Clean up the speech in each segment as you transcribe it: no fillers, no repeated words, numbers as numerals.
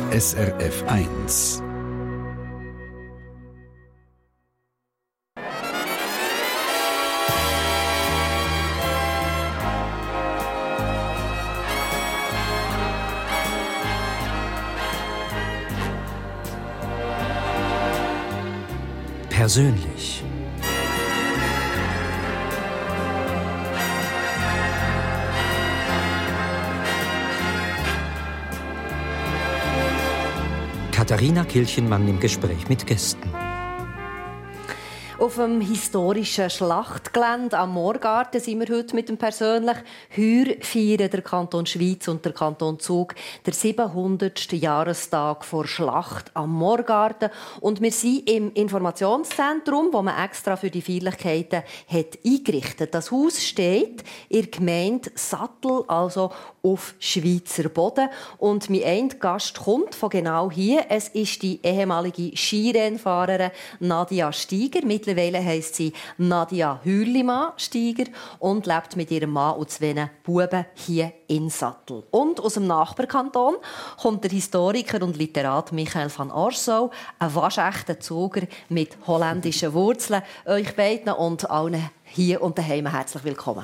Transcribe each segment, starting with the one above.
SRF 1. Persönlich. Katharina Kilchenmann im Gespräch mit Gästen. Auf dem historischen Schlachtgelände am Moorgarten sind wir heute mit dem persönlich. Heuer feiern der Kanton Schwyz und der Kanton Zug der 700. Jahrestag vor Schlacht am Moorgarten. Und wir sind im Informationszentrum, das man extra für die Feierlichkeiten hat eingerichtet. Das Haus steht in der Gemeinde Sattel, also auf Schweizer Boden. Und mein ein Gast kommt von genau hier. Es ist die ehemalige Skirennfahrerin Nadia Steiger. Mittlerweile heisst sie Nadia Hürlimann-Steiger und lebt mit ihrem Mann und zwei Buben hier in Sattel. Und aus dem Nachbarkanton kommt der Historiker und Literat Michael van Arsouw, ein waschechter Zuger mit holländischen Wurzeln. Euch beiden und allen hier und daheim herzlich willkommen.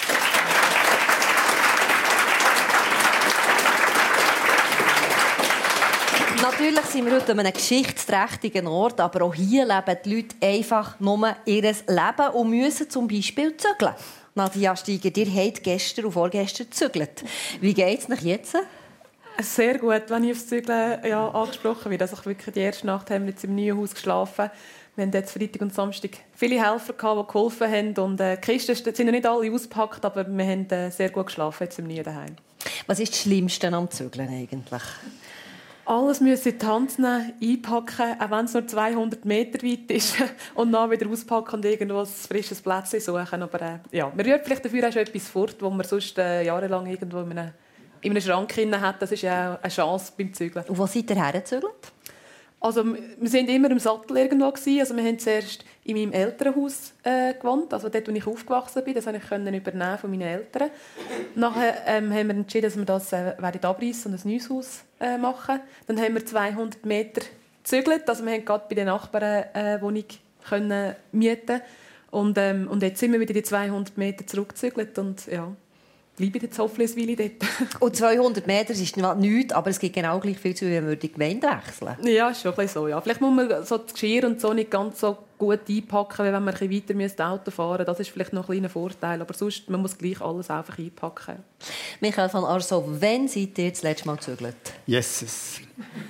Natürlich sind wir heute an einem geschichtsträchtigen Ort, aber auch hier leben die Leute einfach nur ihr Leben und müssen zum Beispiel zügeln. Nadia Steiger, ihr habt gestern und vorgestern gezügelt. Wie geht es euch jetzt? Sehr gut, wenn ich aufs Zügeln angesprochen werde. Also wirklich die erste Nacht haben wir jetzt im neuen Haus geschlafen. Wir hatten jetzt Freitag und Samstag viele Helfer, die geholfen haben. Und die Kisten sind noch nicht alle ausgepackt, aber wir haben sehr gut geschlafen jetzt im neuen Daheim. Was ist das Schlimmste am Zügeln eigentlich? Alles müssen in die Hand nehmen, einpacken, auch wenn es nur 200 Meter weit ist. Und dann wieder auspacken und irgendwo ein frisches Plätzchen suchen. Aber ja, man rührt vielleicht dafür auch schon etwas fort, wo man sonst jahrelang irgendwo in einem Schrank hat. Das ist ja auch eine Chance beim Zügeln. Und wo seid ihr hergezügelt? Also, wir waren immer im Sattel irgendwo. Also, wir haben zuerst in meinem Elternhaus gewohnt, also dort, wo ich aufgewachsen bin. Das konnte ich übernehmen von meinen Eltern. Nachher haben wir entschieden, dass wir das abreißen und ein neues Haus machen. Dann haben wir 200 Meter gezügelt. Also, wir haben gerade bei den Nachbarn eine Wohnung mieten. Und jetzt sind wir wieder die 200 Meter zurückgezügelt. Und ja, bleibe jetzt hoffentlich eine Weile dort. Und 200 Meter ist nichts, aber es gibt genau gleich viel zu, wenn wir die Gemeinde wechseln. Ja, ist schon ein bisschen so. Ja. Vielleicht muss man so das Geschirr und so nicht ganz so gut einpacken, wie wenn man ein bisschen weiter Auto fahren müsste. Das ist vielleicht noch ein kleiner Vorteil. Aber sonst man muss gleich alles einfach einpacken. Michael van Arsouw, wann seid ihr das letzte Mal gezügelt? Yes.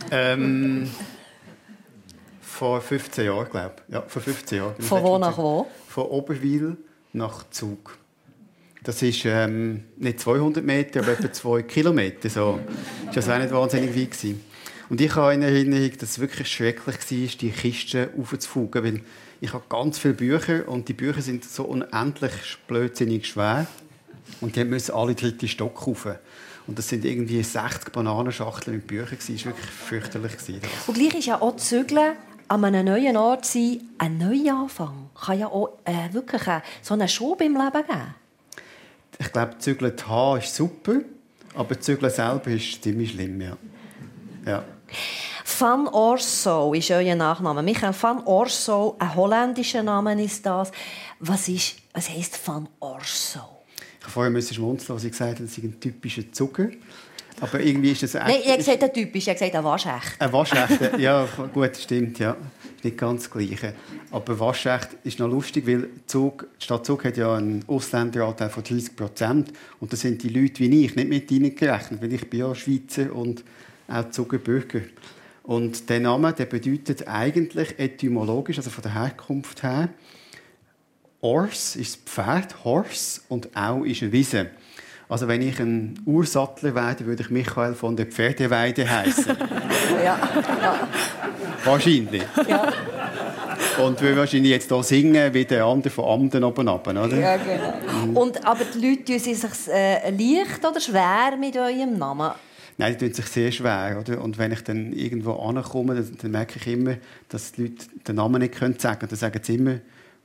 Vor 15 Jahren, glaube ich. Ja, vor 15 Jahren. Von wo nach wo? Von Oberwil nach Zug. Das ist nicht 200 Meter, aber etwa 2 Kilometer. So. Das war auch nicht wahnsinnig weit gewesen. Und ich habe in Erinnerung, dass es wirklich schrecklich war, die Kisten aufzufugen. Weil ich habe ganz viele Bücher und die Bücher sind so unendlich blödsinnig schwer. Und die müssen alle dritte Stock rauf. Und das sind irgendwie 60 Bananenschachteln mit Büchern. Das war wirklich fürchterlich. Und gleich ist ja auch Zügeln an einem neuen Ort sein, ein Neuanfang. Kann ja auch wirklich so einen Schub im Leben geben. Ich glaube, Zügeln ist super, aber Zügeln selber ist ziemlich schlimm, ja. Van Arsouw ist euer Nachname. Michael van Arsouw, ein holländischer Name ist das. Was heisst Van Arsouw? Ich vorher musste schmunzeln, als ich gesagt habe, das ist ein typischer Zucker. Aber irgendwie ist das... Nein, ich habe gesagt, ein typisch, ich habe gesagt, ein waschecht. Ein waschecht, ja, gut, stimmt, ja. Ist nicht ganz das Gleiche. Aber waschecht ist noch lustig, weil die Stadt Zug hat ja einen Ausländeranteil von 30%. Und das sind die Leute wie ich nicht mit reingerechnet, weil ich bin ja Schweizer und auch Zuger Bürger. Und der Name, der bedeutet eigentlich etymologisch, also von der Herkunft her, Ors ist das Pferd, Horse, und Au ist eine Wiese. Also wenn ich ein Ursattler wäre, würde ich Michael von der Pferdeweide heißen. Ja. Wahrscheinlich. Ja. Und wir wahrscheinlich jetzt hier singen wie der andere von Amden oben runter, oder? Ja, genau. Aber die Leute tun sich leicht oder schwer mit eurem Namen? Nein, die tun sich sehr schwer, oder? Und wenn ich dann irgendwo ankomme, dann merke ich immer, dass die Leute den Namen nicht sagen können. Dann sagen sie immer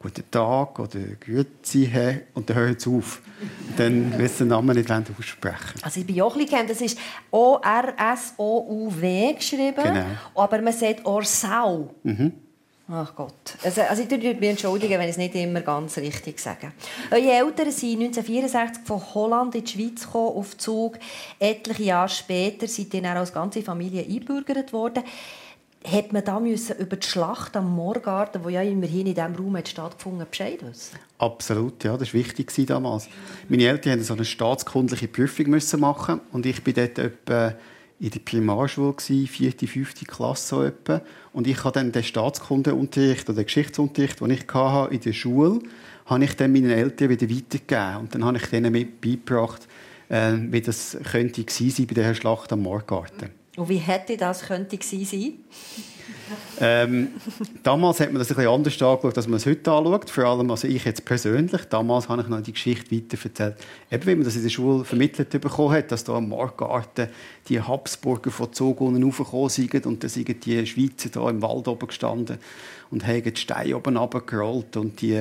«Guten Tag» oder «Grüezi, Herr» und dann hört es auf. Dann will sie den Namen nicht aussprechen. Also ich bin auch ein bisschen, das ist O-R-S-O-U-W geschrieben, Genau. aber man sagt «Orsau». Mhm. Ach Gott. Also ich würde mich entschuldigen, wenn ich es nicht immer ganz richtig sage. Eure Eltern sind 1964 von Holland in die Schweiz gekommen, auf Zug. Etliche Jahre später seid ihr dann als ganze Familie eingebürgert worden. Hat man da über die Schlacht am Moorgarten, die ja immerhin in diesem Raum stattgefunden, Bescheid wissen? Absolut, ja, das war wichtig damals. Meine Eltern mussten so eine staatskundliche Prüfung machen und ich war dort etwa in der Primarschule, 4., 5. Klasse so etwa. Und ich habe dann den Staatskundeunterricht oder den Geschichtsunterricht, den ich in der Schule hatte, ich dann meinen Eltern wieder weitergegeben. Und dann habe ich denen mit beigebracht, wie das könnte gewesen sein bei dieser Schlacht am Moorgarten. Und wie hätte das könnte gewesen sein? Damals hat man das ein bisschen anders angeschaut, als man es heute anschaut. Vor allem also ich jetzt persönlich. Damals habe ich noch die Geschichte weiterverzählt. Eben, wie man das in der Schule vermittelt bekommen hat, dass da am Moorgarten die Habsburger von Zug unten raufgekommen sind und dann sind die Schweizer da im Wald oben gestanden und haben die Steine oben runtergerollt und die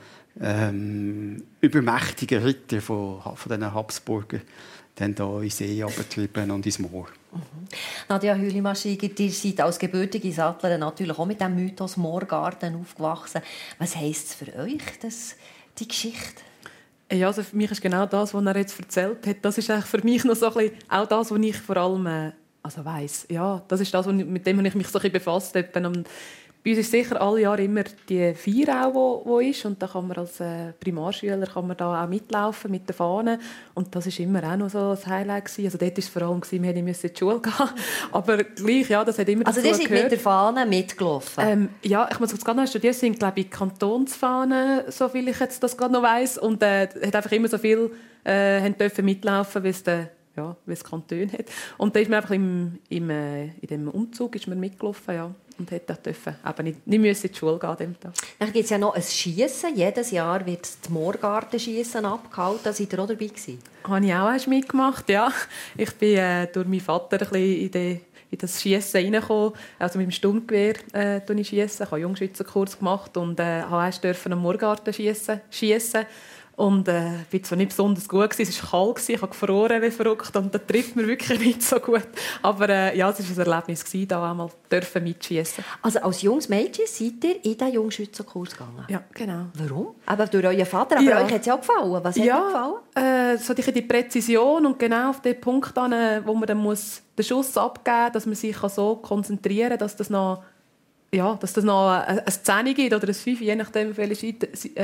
übermächtigen Ritter von diesen Habsburger dann hier in den See runtergetrieben und ins Moor. Nadja Hülimaschigi, ihr seid als gebürtige Sattlerin natürlich auch mit dem Mythos Moorgarten aufgewachsen. Was heisst es für euch, die Geschichte? Ja, also für mich ist genau das, was er jetzt erzählt hat, das ist eigentlich für mich noch so ein bisschen auch das, was ich vor allem weiss. Ja, das ist das, mit dem ich mich so ein bisschen befasst habe. Bei uns ist sicher alle Jahre immer die Feier auch, die ist. Und da kann man als Primarschüler da auch mitlaufen mit den Fahnen. Und das war immer auch noch so ein Highlight gewesen. Also dort war es vor allem, wir mussten in die Schule gehen. Aber gleich, ja, das hat immer dazu gehört. Also ihr seid mit der Fahne mitgelaufen? Ja, ich muss es gerade noch studieren. Es sind, glaube ich, Kantonsfahnen, so viel ich jetzt das gerade noch weiss. Und hat einfach immer so viel dürfen mitlaufen, wie es Kantone hat. Und da ist man einfach in dem Umzug ist man mitgelaufen, ja. Und hätte aber nicht in die Schule gehen an diesem Tag. Dann gibt es ja noch ein Schiessen. Jedes Jahr wird das Moorgartenschiessen abgehalten. Da seid ihr auch dabei gewesen? Habe ich auch mitgemacht, ja. Ich bin durch meinen Vater ein bisschen in das Schiessen reingekommen. Also mit dem Sturmgewehr schiessen. Ich habe Jungschützenkurs gemacht und durfte am Moorgarten schiessen. Und ich war zwar nicht besonders gut, es war kalt, ich habe gefroren wie verrückt und das trifft mir wirklich nicht so gut. Aber ja, es war ein Erlebnis, da einmal mitschiessen. Also als junges Mädchen seid ihr in diesen Jungschützenkurs gegangen? Ja, genau. Warum? Aber durch euren Vater, aber euch hat es ja auch gefallen. Was hat dir gefallen? So die Präzision und genau auf den Punkt, wo man dann den Schuss abgeben muss, dass man sich so konzentrieren kann, dass das noch eine 10 gibt oder ein 5, je nachdem, welche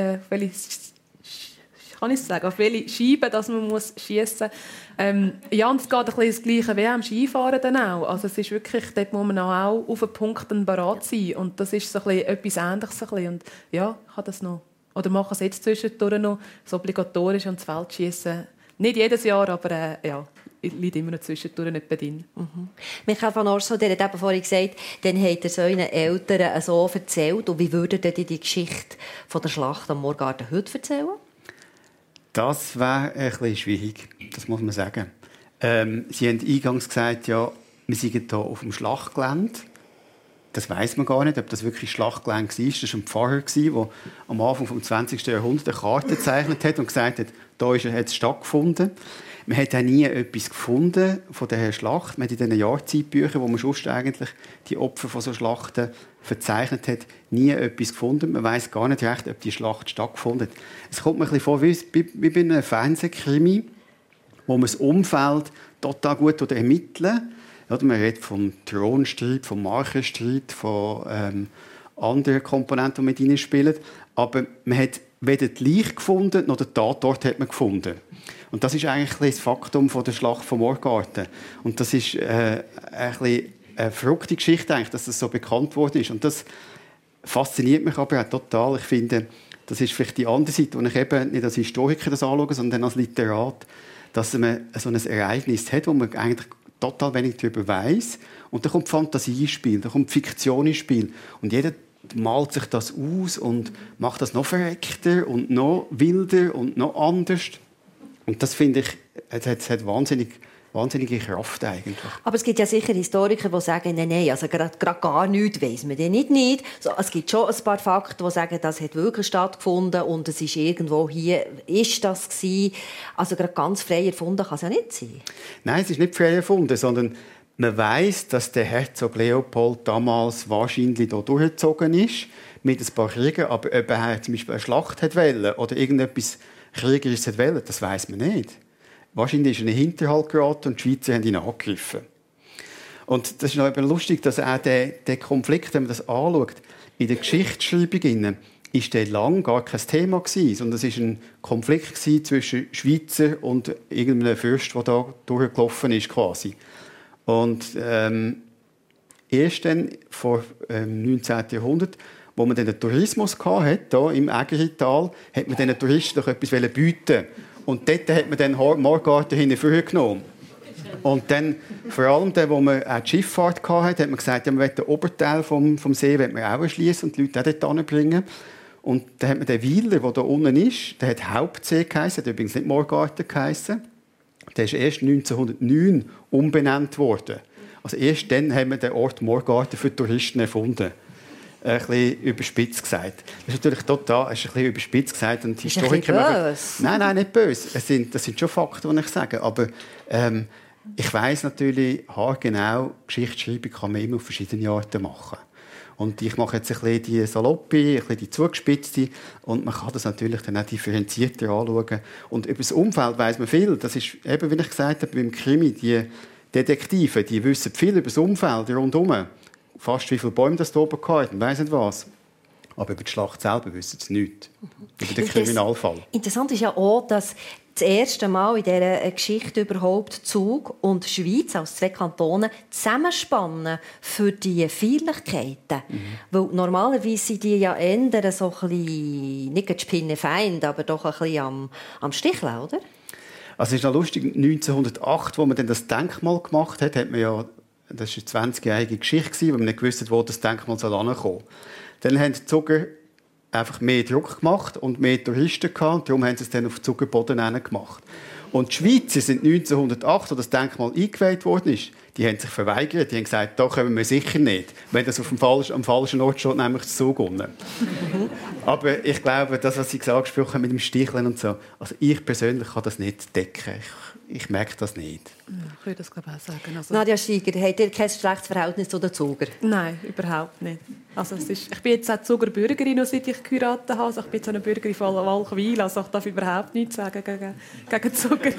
kann ich sagen, auf welche Scheibe dass man schiessen muss. Ja, und es geht ein bisschen das Gleiche wie am Skifahren dann auch. Also es ist wirklich, dort muss man auch auf einen Punkt bereit sein. Und das ist so ein bisschen etwas Ähnliches. Und ja, ich kann das noch. Oder mache es jetzt zwischendurch noch, das Obligatorische und das Feldschiessen. Nicht jedes Jahr, aber liegt immer noch zwischendurch nicht drin. Michael van Orso, der hat eben vorhin gesagt, dann habt ihr euren Eltern so erzählt. Und wie würdet ihr die Geschichte von der Schlacht am Moorgarten heute erzählen? Das wäre ein bisschen schwierig, das muss man sagen. Sie haben eingangs gesagt, ja, wir sind hier auf dem Schlachtgelände. Das weiss man gar nicht, ob das wirklich Schlachtgelände war. Das war ein Pfarrer, der am Anfang des 20. Jahrhunderts eine Karte gezeichnet hat und gesagt hat, da hat es stattgefunden. Man hat auch nie etwas gefunden von dieser Schlacht. Man hat in diesen Jahrzeitbüchern, wo man sonst eigentlich die Opfer von so Schlachten verzeichnet hat, nie etwas gefunden. Man weiss gar nicht recht, ob die Schlacht stattgefunden hat. Es kommt mir ein bisschen vor wie bei einem Fernsehkrimi, wo man das Umfeld total gut ermitteln kann. Man redet vom Thronstreit, vom Markenstreit, von anderen Komponenten, die mit hineinspielen. Aber man hat weder die Leiche gefunden, noch den Tatort hat man gefunden. Und das ist eigentlich das Faktum von der Schlacht von Moorgarten. Und das ist eine verrückte Geschichte, eigentlich, dass das so bekannt worden ist. Und das fasziniert mich aber auch total. Ich finde, das ist vielleicht die andere Seite, wo ich eben nicht als Historiker das anschaue, sondern als Literat, dass man so ein Ereignis hat, wo man eigentlich total wenig darüber weiss. Und da kommt Fantasie ins Spiel, da kommt Fiktion ins Spiel. Und jeder malt sich das aus und macht das noch verreckter und noch wilder und noch anders. Und das finde ich, es hat wahnsinnig wahnsinnige Kraft eigentlich. Aber es gibt ja sicher Historiker, die sagen, nein, also gerade gar nichts weiss man denn nicht. So, es gibt schon ein paar Fakten, die sagen, das hat wirklich stattgefunden und es ist irgendwo hier, ist das gewesen. Also gerade ganz frei erfunden kann es ja nicht sein. Nein, es ist nicht frei erfunden, sondern man weiss, dass der Herzog Leopold damals wahrscheinlich hier durchgezogen ist, mit ein paar Kriegen, aber ob er zum Beispiel eine Schlacht wollte oder irgendetwas Kriegerisches wollte, das weiss man nicht. Wahrscheinlich ist er in den Hinterhalt geraten und die Schweizer haben ihn angegriffen. Und das ist noch eben lustig, dass auch der Konflikt, wenn man das anschaut, in der Geschichtsschreibung ist der lang gar kein Thema gewesen, sondern es war ein Konflikt zwischen Schweizer und irgendeinem Fürst, der da durchgelaufen ist quasi. Und erst dann vor 19. Jahrhundert, wo man den Tourismus hatte, hier im Ägerital, hat man den Touristen doch etwas bieten. Und dort hat man dann Morgarten hingenommen. Und dann, vor allem, wo man auch die Schifffahrt hatte, hat man gesagt, ja, man will den Oberteil vom See auch erschliessen und die Leute auch dort bringen. Und dann hat man den Weiler, der da unten ist, der hat Hauptsee geheissen, der hat übrigens nicht Morgarten geheissen. Der ist erst 1909 umbenannt worden. Also erst dann haben wir den Ort Morgarten für Touristen erfunden. Ein bisschen überspitzt gesagt. Das ist natürlich total, ist ein bisschen überspitzt gesagt. Und ist ein bisschen böse? Nein, nicht böse. Das sind schon Fakten, die ich sage. Aber ich weiss natürlich haargenau, Geschichtsschreibung kann man immer auf verschiedene Arten machen. Und ich mache jetzt ein bisschen die saloppe, ein bisschen die zugespitzte. Und man kann das natürlich dann auch differenzierter anschauen. Und über das Umfeld weiss man viel. Das ist eben, wie ich gesagt habe, beim Krimi, die Detektive, die wissen viel über das Umfeld rundherum. Fast wie viele Bäume das da oben hatten, ich weiss nicht was. Aber über die Schlacht selber wissen sie nichts. Über den Kriminalfall. Interessant ist ja auch, dass das erste Mal in dieser Geschichte überhaupt Zug und Schweiz als zwei Kantone zusammenspannen für die Feierlichkeiten. Weil normalerweise sind die ja eher so ein bisschen, nicht spinnefeind, aber doch ein bisschen am Sticheln, oder? Also es ist noch lustig, 1908, wo man dann das Denkmal gemacht hat, hat man ja, das war eine 20-jährige Geschichte, weil man nicht gewusst hat, wo das Denkmal hinkommen soll. Dann haben die Zuger einfach mehr Druck gemacht und mehr Touristen gehabt, und darum haben sie es dann auf den Zugerboden gemacht. Und die Schweizer sind 1908, als das Denkmal eingeweiht worden ist, die haben sich verweigert, die haben gesagt, da kommen wir sicher nicht, wenn das am falschen Ort steht, nämlich das Zug unten. Aber ich glaube, das, was Sie angesprochen haben mit dem Sticheln und so, also ich persönlich kann das nicht decken. Ich merke das nicht. Ja, ich würde das glaube ich auch sagen. Also, Nadja Steiger, habt ihr kein schlechtes Verhältnis zu den Zugern? Nein, überhaupt nicht. Also ich bin jetzt auch Zuger Bürgerin, seit ich geheiratet habe. Also ich bin jetzt eine Bürgerin von Walchwil. Also ich darf überhaupt nichts sagen gegen Zuger.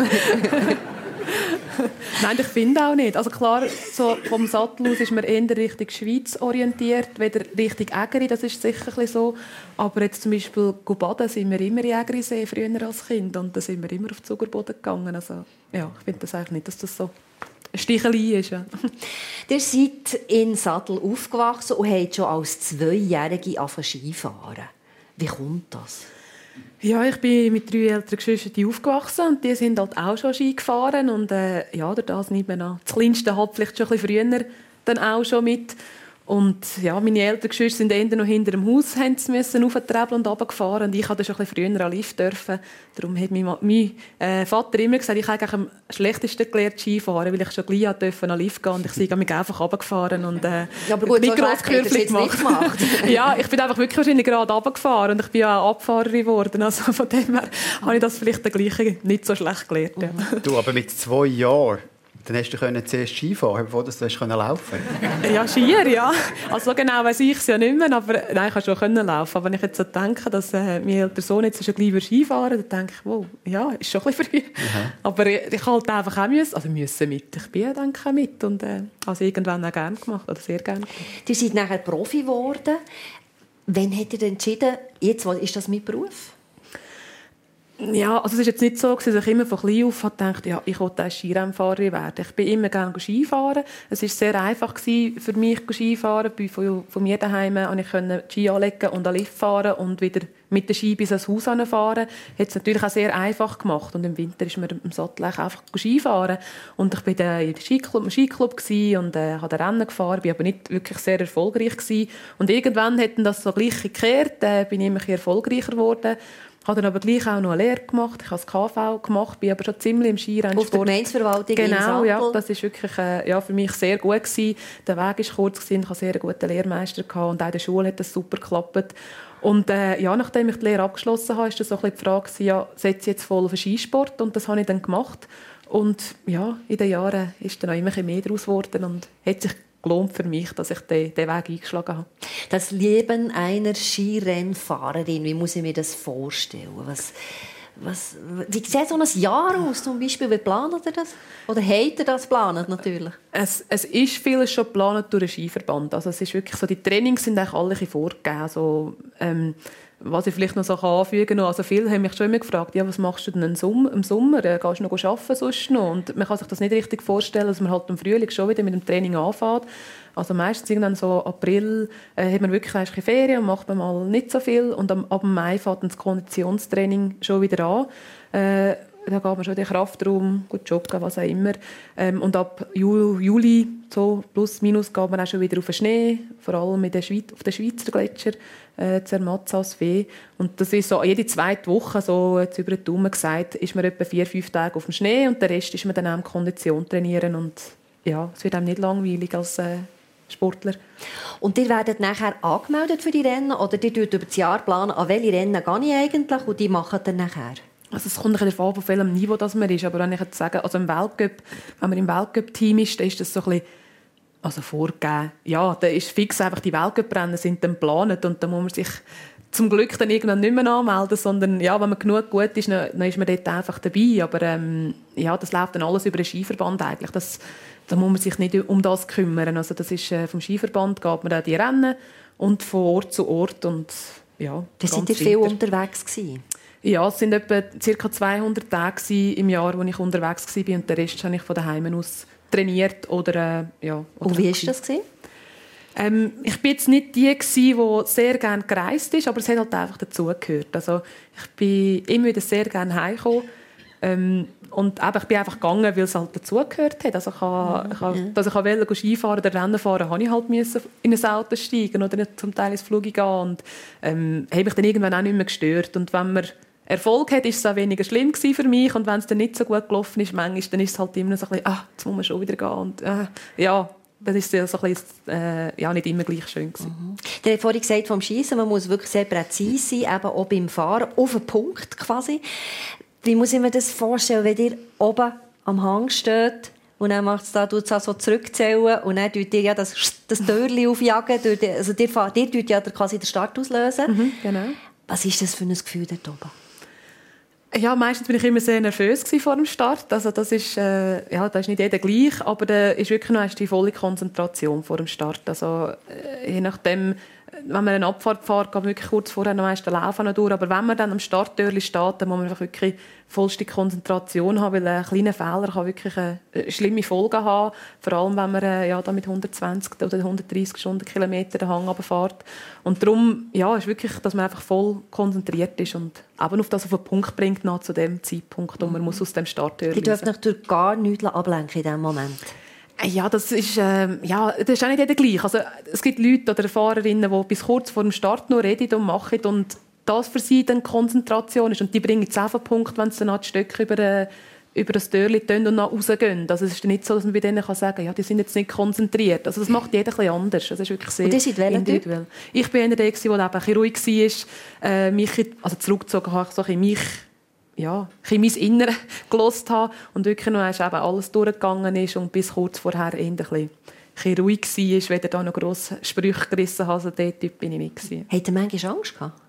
Nein, ich finde auch nicht. Also klar, so vom Sattel aus ist man eher Richtung Schweiz orientiert, weder Richtung Ägeri, das ist sicher ein bisschen so. Aber jetzt zum Beispiel baden sind wir immer in Ägerisee, früher als Kind. Und da sind wir immer auf den Zugerboden gegangen. Also ja, ich finde das eigentlich nicht, dass das so ein Stichelei ist. Ja. Ihr seid in Sattel aufgewachsen und habt schon als 2-Jährige angefangen Skifahren. Wie kommt das? Ja, ich bin mit 3 älteren Geschwistern aufgewachsen und die sind halt auch schon Ski gefahren und ja, durch das nimmt man an. Das Kleinste hat vielleicht schon ein bisschen früher dann auch schon mit. Und ja, meine älteren Geschwister sind eher noch hinter dem Haus, mussten auf den Treppel und runtergefahren. Und ich durfte schon ein bisschen früher an Lift dürfen. Darum hat mein Vater immer gesagt, ich habe eigentlich am schlechtesten gelernt Skifahren, weil ich schon gleich an Lift gehen und ich bin mich einfach runtergefahren und ja, aber gut, nicht gross Kürfli gemacht. Ja, ich bin einfach wirklich wahrscheinlich gerade runtergefahren und ich bin ja auch Abfahrerin geworden. Also von dem her habe ich das vielleicht Gleiche nicht so schlecht gelernt. Ja. Du, aber mit 2 Jahren, dann hast du zuerst Ski fahren, bevor du laufen konntest. Ja, Skier, ja. Also genau weiss ich es ja nicht mehr, aber nein, ich konnte schon laufen. Aber wenn ich jetzt so denke, dass mein älterer Sohn jetzt schon gleich Ski fahren würde, dann denke ich, wow, ja, ist schon ein bisschen früh. Aber ich halt einfach auch müssen mit. Ich bin denke auch mit und also irgendwann auch gerne gemacht, oder sehr gerne gemacht. Du seid nachher Profi geworden. Wann habt ihr entschieden, jetzt ist das mein Beruf? Ja, also es ist jetzt nicht so, dass ich immer von klein auf dachte, ja, ich wollte Skirennfahrerin werden. Ich bin immer gerne Skifahren. Es war sehr einfach für mich Skifahren. Von mir daheim konnte ich Ski anlegen und an Lift fahren und wieder mit der Ski bis ans Haus fahren. Hat es natürlich auch sehr einfach gemacht. Und im Winter ist mir im Sattel einfach Skifahren. Und ich war im Skiclub und habe Rennen gefahren, bin aber nicht wirklich sehr erfolgreich gewesen. Und irgendwann hat das so gleich gekehrt, bin ich immer erfolgreicher geworden. habe dann aber gleich auch noch eine Lehre gemacht. Ich habe das KV gemacht, bin aber schon ziemlich im Skirennsport. Auf der Gemeindeverwaltung in Genau, ja, Sattel. das war wirklich für mich sehr gut gewesen. Der Weg war kurz gewesen, ich hatte sehr guten Lehrmeister gehabt und auch in der Schule hat das super geklappt. Und nachdem ich die Lehre abgeschlossen habe, war das so ein bisschen die Frage, setze ich jetzt voll auf den Skisport? Und das habe ich dann gemacht. Und ja, in den Jahren ist dann auch immer mehr daraus geworden und hat sich gelohnt für mich, dass ich den Weg eingeschlagen habe. Das Leben einer Skirennfahrerin, wie muss ich mir das vorstellen? Wie sieht so ein Jahr aus zum Beispiel? Wie plant ihr das? Oder habt ihr das geplant natürlich? Es ist vieles schon geplant durch den Skiverband. Also es ist wirklich so, die Trainings sind eigentlich alle vorgegeben. Also, was ich vielleicht noch so anfügen kann, also viele haben mich schon immer gefragt, ja, was machst du denn im Sommer? Gehst du noch arbeiten sonst noch? Und man kann sich das nicht richtig vorstellen, dass man halt im Frühling schon wieder mit dem Training anfängt. Also meistens irgendwann so April hat man wirklich ein Ferien und macht man mal nicht so viel. Und ab Mai fängt dann das Konditionstraining schon wieder an. Da geht man schon in den Kraftraum, gut joggen, was auch immer. Und ab Juli, so plus minus, geht man auch schon wieder auf den Schnee, vor allem auf den Schweizer Gletscher, Zermatt, Saas-Fee. Und das ist so jede zweite Woche, so jetzt über den Daumen gesagt, ist man etwa 4-5 Tage auf dem Schnee und der Rest ist man dann auch im Kondition trainieren. Und ja, es wird einem nicht langweilig als Sportler. Und ihr werdet nachher angemeldet für die Rennen oder ihr planen über das Jahr, an welche Rennen gehe ich eigentlich und die machen dann nachher? Also es kommt darauf an, auf welchem Niveau das man ist. Aber wenn ich jetzt sage, also im Weltcup, wenn man im Weltcup-Team ist, dann ist das so ein bisschen vorgegeben. Ja, da ist fix einfach, die Weltcup-Rennen sind dann geplant und da muss man sich zum Glück dann irgendwann nicht mehr anmelden, sondern ja, wenn man genug gut ist, dann ist man dort einfach dabei. Aber das läuft dann alles über den Skiverband eigentlich. Da muss man sich nicht um das kümmern. Also das ist vom Skiverband geht man dann die Rennen und von Ort zu Ort und ja. Da sind ihr viel unterwegs gewesen? Ja, es waren etwa ca. 200 Tage im Jahr, wo ich unterwegs war und den Rest habe ich von daheim aus trainiert oder und wie war das gewesen? Ich war jetzt nicht die, die sehr gerne gereist ist, aber es hat halt einfach dazugehört. Also ich bin immer wieder sehr gerne heimgekommen. Und ich bin einfach gegangen, weil es halt dazugehört hat. Also dass ich wollte Skifahren oder Rennen fahren, musste ich halt in ein Auto steigen oder zum Teil ins Flug gehen. Und habe mich dann irgendwann auch nicht mehr gestört. Und wenn man Erfolg hat, ist es auch weniger schlimm für mich. Und wenn es dann nicht so gut gelaufen ist, manchmal, dann ist es halt immer so ein bisschen, jetzt muss man schon wieder gehen. Und das ist so ein bisschen, nicht immer gleich schön gewesen. Du hast vorhin gesagt, vom Schießen, man muss wirklich sehr präzise sein, eben auch beim Fahren, auf den Punkt quasi. Wie muss ich mir das vorstellen, wenn ihr oben am Hang steht und dann macht es so zurückzählen und dann tut ihr ja das Türchen aufjagen, also ihr tut ja quasi den Start auslösen. Genau. Was ist das für ein Gefühl dort oben? Ja, meistens bin ich immer sehr nervös vor dem Start. Also das ist, da ist nicht jeder gleich, aber da ist wirklich noch die volle Konzentration vor dem Start. Also je nachdem, wenn man eine Abfahrt fährt, geht wirklich kurz vorher noch meist Laufen noch durch. Aber wenn man dann am Starttürli steht, dann muss man einfach wirklich vollste Konzentration haben, weil ein kleiner Fehler kann wirklich eine schlimme Folgen haben. Vor allem, wenn man da mit 120 oder 130 Stundenkilometer den Hang runterfährt. Und darum ist wirklich, dass man einfach voll konzentriert ist und eben auf das auf den Punkt bringt, nach zu dem Zeitpunkt, wo man muss aus dem Starttürli. Die dürfen natürlich gar nichts ablenken in diesem Moment. Ja, das ist auch nicht jeder gleich. Also, es gibt Leute oder Fahrerinnen, die bis kurz vor dem Start noch reden und machen und das für sie dann Konzentration ist. Und die bringen es auf den Punkt, wenn sie dann die Stöcke über das Türchen tun und dann rausgehen. Also es ist nicht so, dass man bei denen sagen kann, die sind jetzt nicht konzentriert. Also das macht jeder ein bisschen anders. Das ist wirklich sehr individuell. Ich bin einer der, der eben ein bisschen ruhig war, mich zurückgezogen habe, so ein bisschen mein Inneres gehört habe und wirklich noch eben alles durchgegangen ist und bis kurz vorher eher ein bisschen ruhig war, wenn er da noch grosse Sprüche gerissen hat. Also der Typ bin ich nicht gewesen. Hat er manchmal Angst gehabt?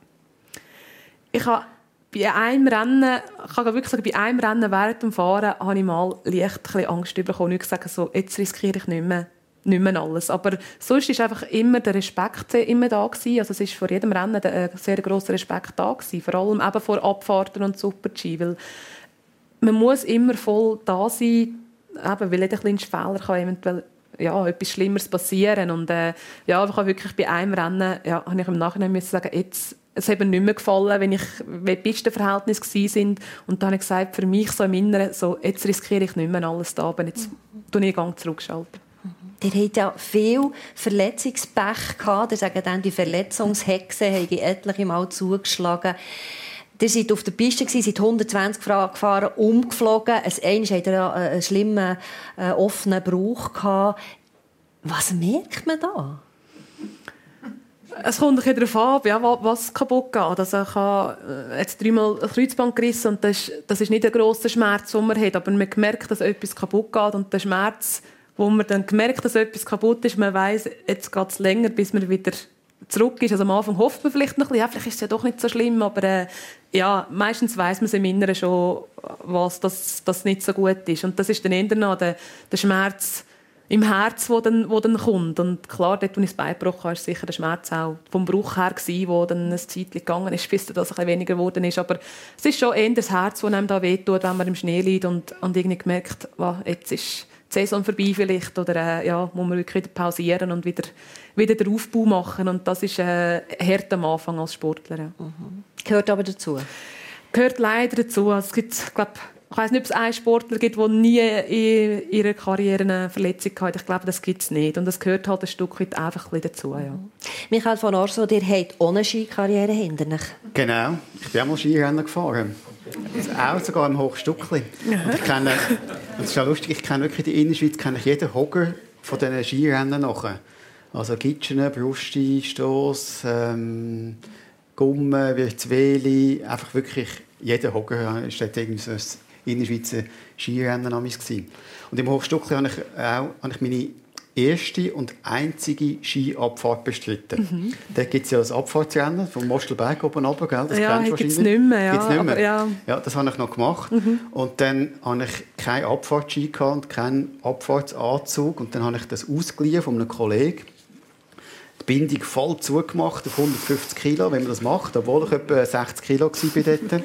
Ich habe bei einem Rennen, bei einem Rennen während dem Fahren habe ich mal leicht Angst bekommen. Ich sage so, jetzt riskiere ich nicht mehr alles. Aber sonst war einfach immer der Respekt immer da gewesen. Also es ist vor jedem Rennen ein sehr grosser Respekt da gewesen. Vor allem eben vor Abfahrten und Super-G. Weil man muss immer voll da sein, eben, weil jeder kleine Fehler kann eventuell etwas Schlimmeres passieren. Und ich habe wirklich bei einem Rennen, habe ich im Nachhinein müssen sagen, es hat mir nicht mehr gefallen, wenn die Pistenverhältnisse waren. Und dann habe ich gesagt, für mich so im Inneren, jetzt riskiere ich nicht mehr alles da, aber jetzt tue ich den Gang zurückschalten. Ihr hattet ja viel Verletzungspech gehabt. Ihr sagt dann, die Verletzungshexe haben etliche Mal zugeschlagen. Ihr seid auf der Piste, seid 120 gefahren, umgeflogen. Einmal hattet ihr einen schlimmen, offenen Bruch gehabt. Was merkt man da? Es kommt ein bisschen darauf an, ja, was kaputt geht. Also ich habe jetzt 3-mal ein Kreuzband gerissen und das ist nicht ein grosser Schmerz, den man hat, aber man merkt, dass etwas kaputt geht und der Schmerz, wo man dann merkt, dass etwas kaputt ist, man weiss, jetzt geht es länger, bis man wieder zurück ist. Also am Anfang hofft man vielleicht noch ein bisschen, ja, vielleicht ist es ja doch nicht so schlimm, aber ja, meistens weiss man es im Inneren schon, was das nicht so gut ist. Und das ist dann eher noch der Schmerz im Herz, der dann kommt. Und klar, dort, wo ich das Bein gebrochen habe, war sicher der Schmerz auch vom Bruch her, der dann eine Zeit gegangen ist, bis das ein bisschen weniger geworden ist. Aber es ist schon eher das Herz, das einem da wehtut, wenn man im Schnee liegt und irgendwie merkt, jetzt ist die Saison vorbei vielleicht, oder muss man wirklich wieder pausieren und wieder den Aufbau machen. Und das ist hart am Anfang als Sportler. Ja. Mhm. Gehört aber dazu? Gehört leider dazu. Also es gibt, ich weiss nicht, ob es einen Sportler gibt, der nie in ihrer Karriere eine Verletzung hatte. Ich glaube, das gibt es nicht. Und das gehört halt ein Stück weit einfach ein dazu. Ja. Michael von Orso, ihr habt auch eine Skikarriere hinter euch. Genau. Ich bin auch mal Skirennen gefahren. Auch sogar im Hochstuckli. Und ich kenne, das ist ja lustig, ich kenne wirklich die Innerschweiz, kenne ich jeden Hogger von diesen Skirennen nachher. Also Gitschene, Brusti, Stoss, Gumme, Wirzweli, einfach wirklich jeder Hogger war irgendwie so ein Innerschweizer Skirennen gewesen. Und im Hochstuckli habe ich meine erste und einzige Skiabfahrt bestritten. Mhm. Da gibt es ja das Abfahrtsrennen vom Mostelberg oben runter, gell? Das ja, kennst du wahrscheinlich. Nicht mehr, ja. Gibt's nicht mehr? Aber, ja, das habe ich noch gemacht. Mhm. Und dann hatte ich keinen Abfahrtski und keinen Abfahrtsanzug. Und dann habe ich das ausgeliehen von einem Kollegen. Die Bindung voll zugemacht auf 150 Kilo, wenn man das macht, obwohl ich etwa 60 Kilo war dort.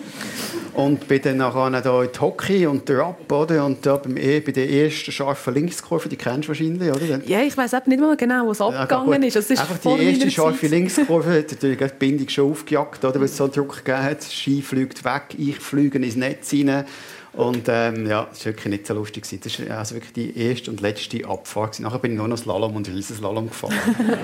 Und bin dann nachher da in die Hockey und der Rap, oder? Und da bei der ersten scharfen Linkskurve, die kennst du wahrscheinlich, oder? Ja, ich weiss nicht mehr genau, wo es abgegangen ist. Es ist einfach die erste scharfe Linkskurve hat natürlich die Bindung schon aufgejagt, oder? Weil es so Druck gegeben hat. Das Ski fliegt weg, ich fliege ins Netz rein. Und das war wirklich nicht so lustig. Das war also wirklich die erste und letzte Abfahrt. Nachher bin ich nur noch Slalom und Riesenslalom gefahren.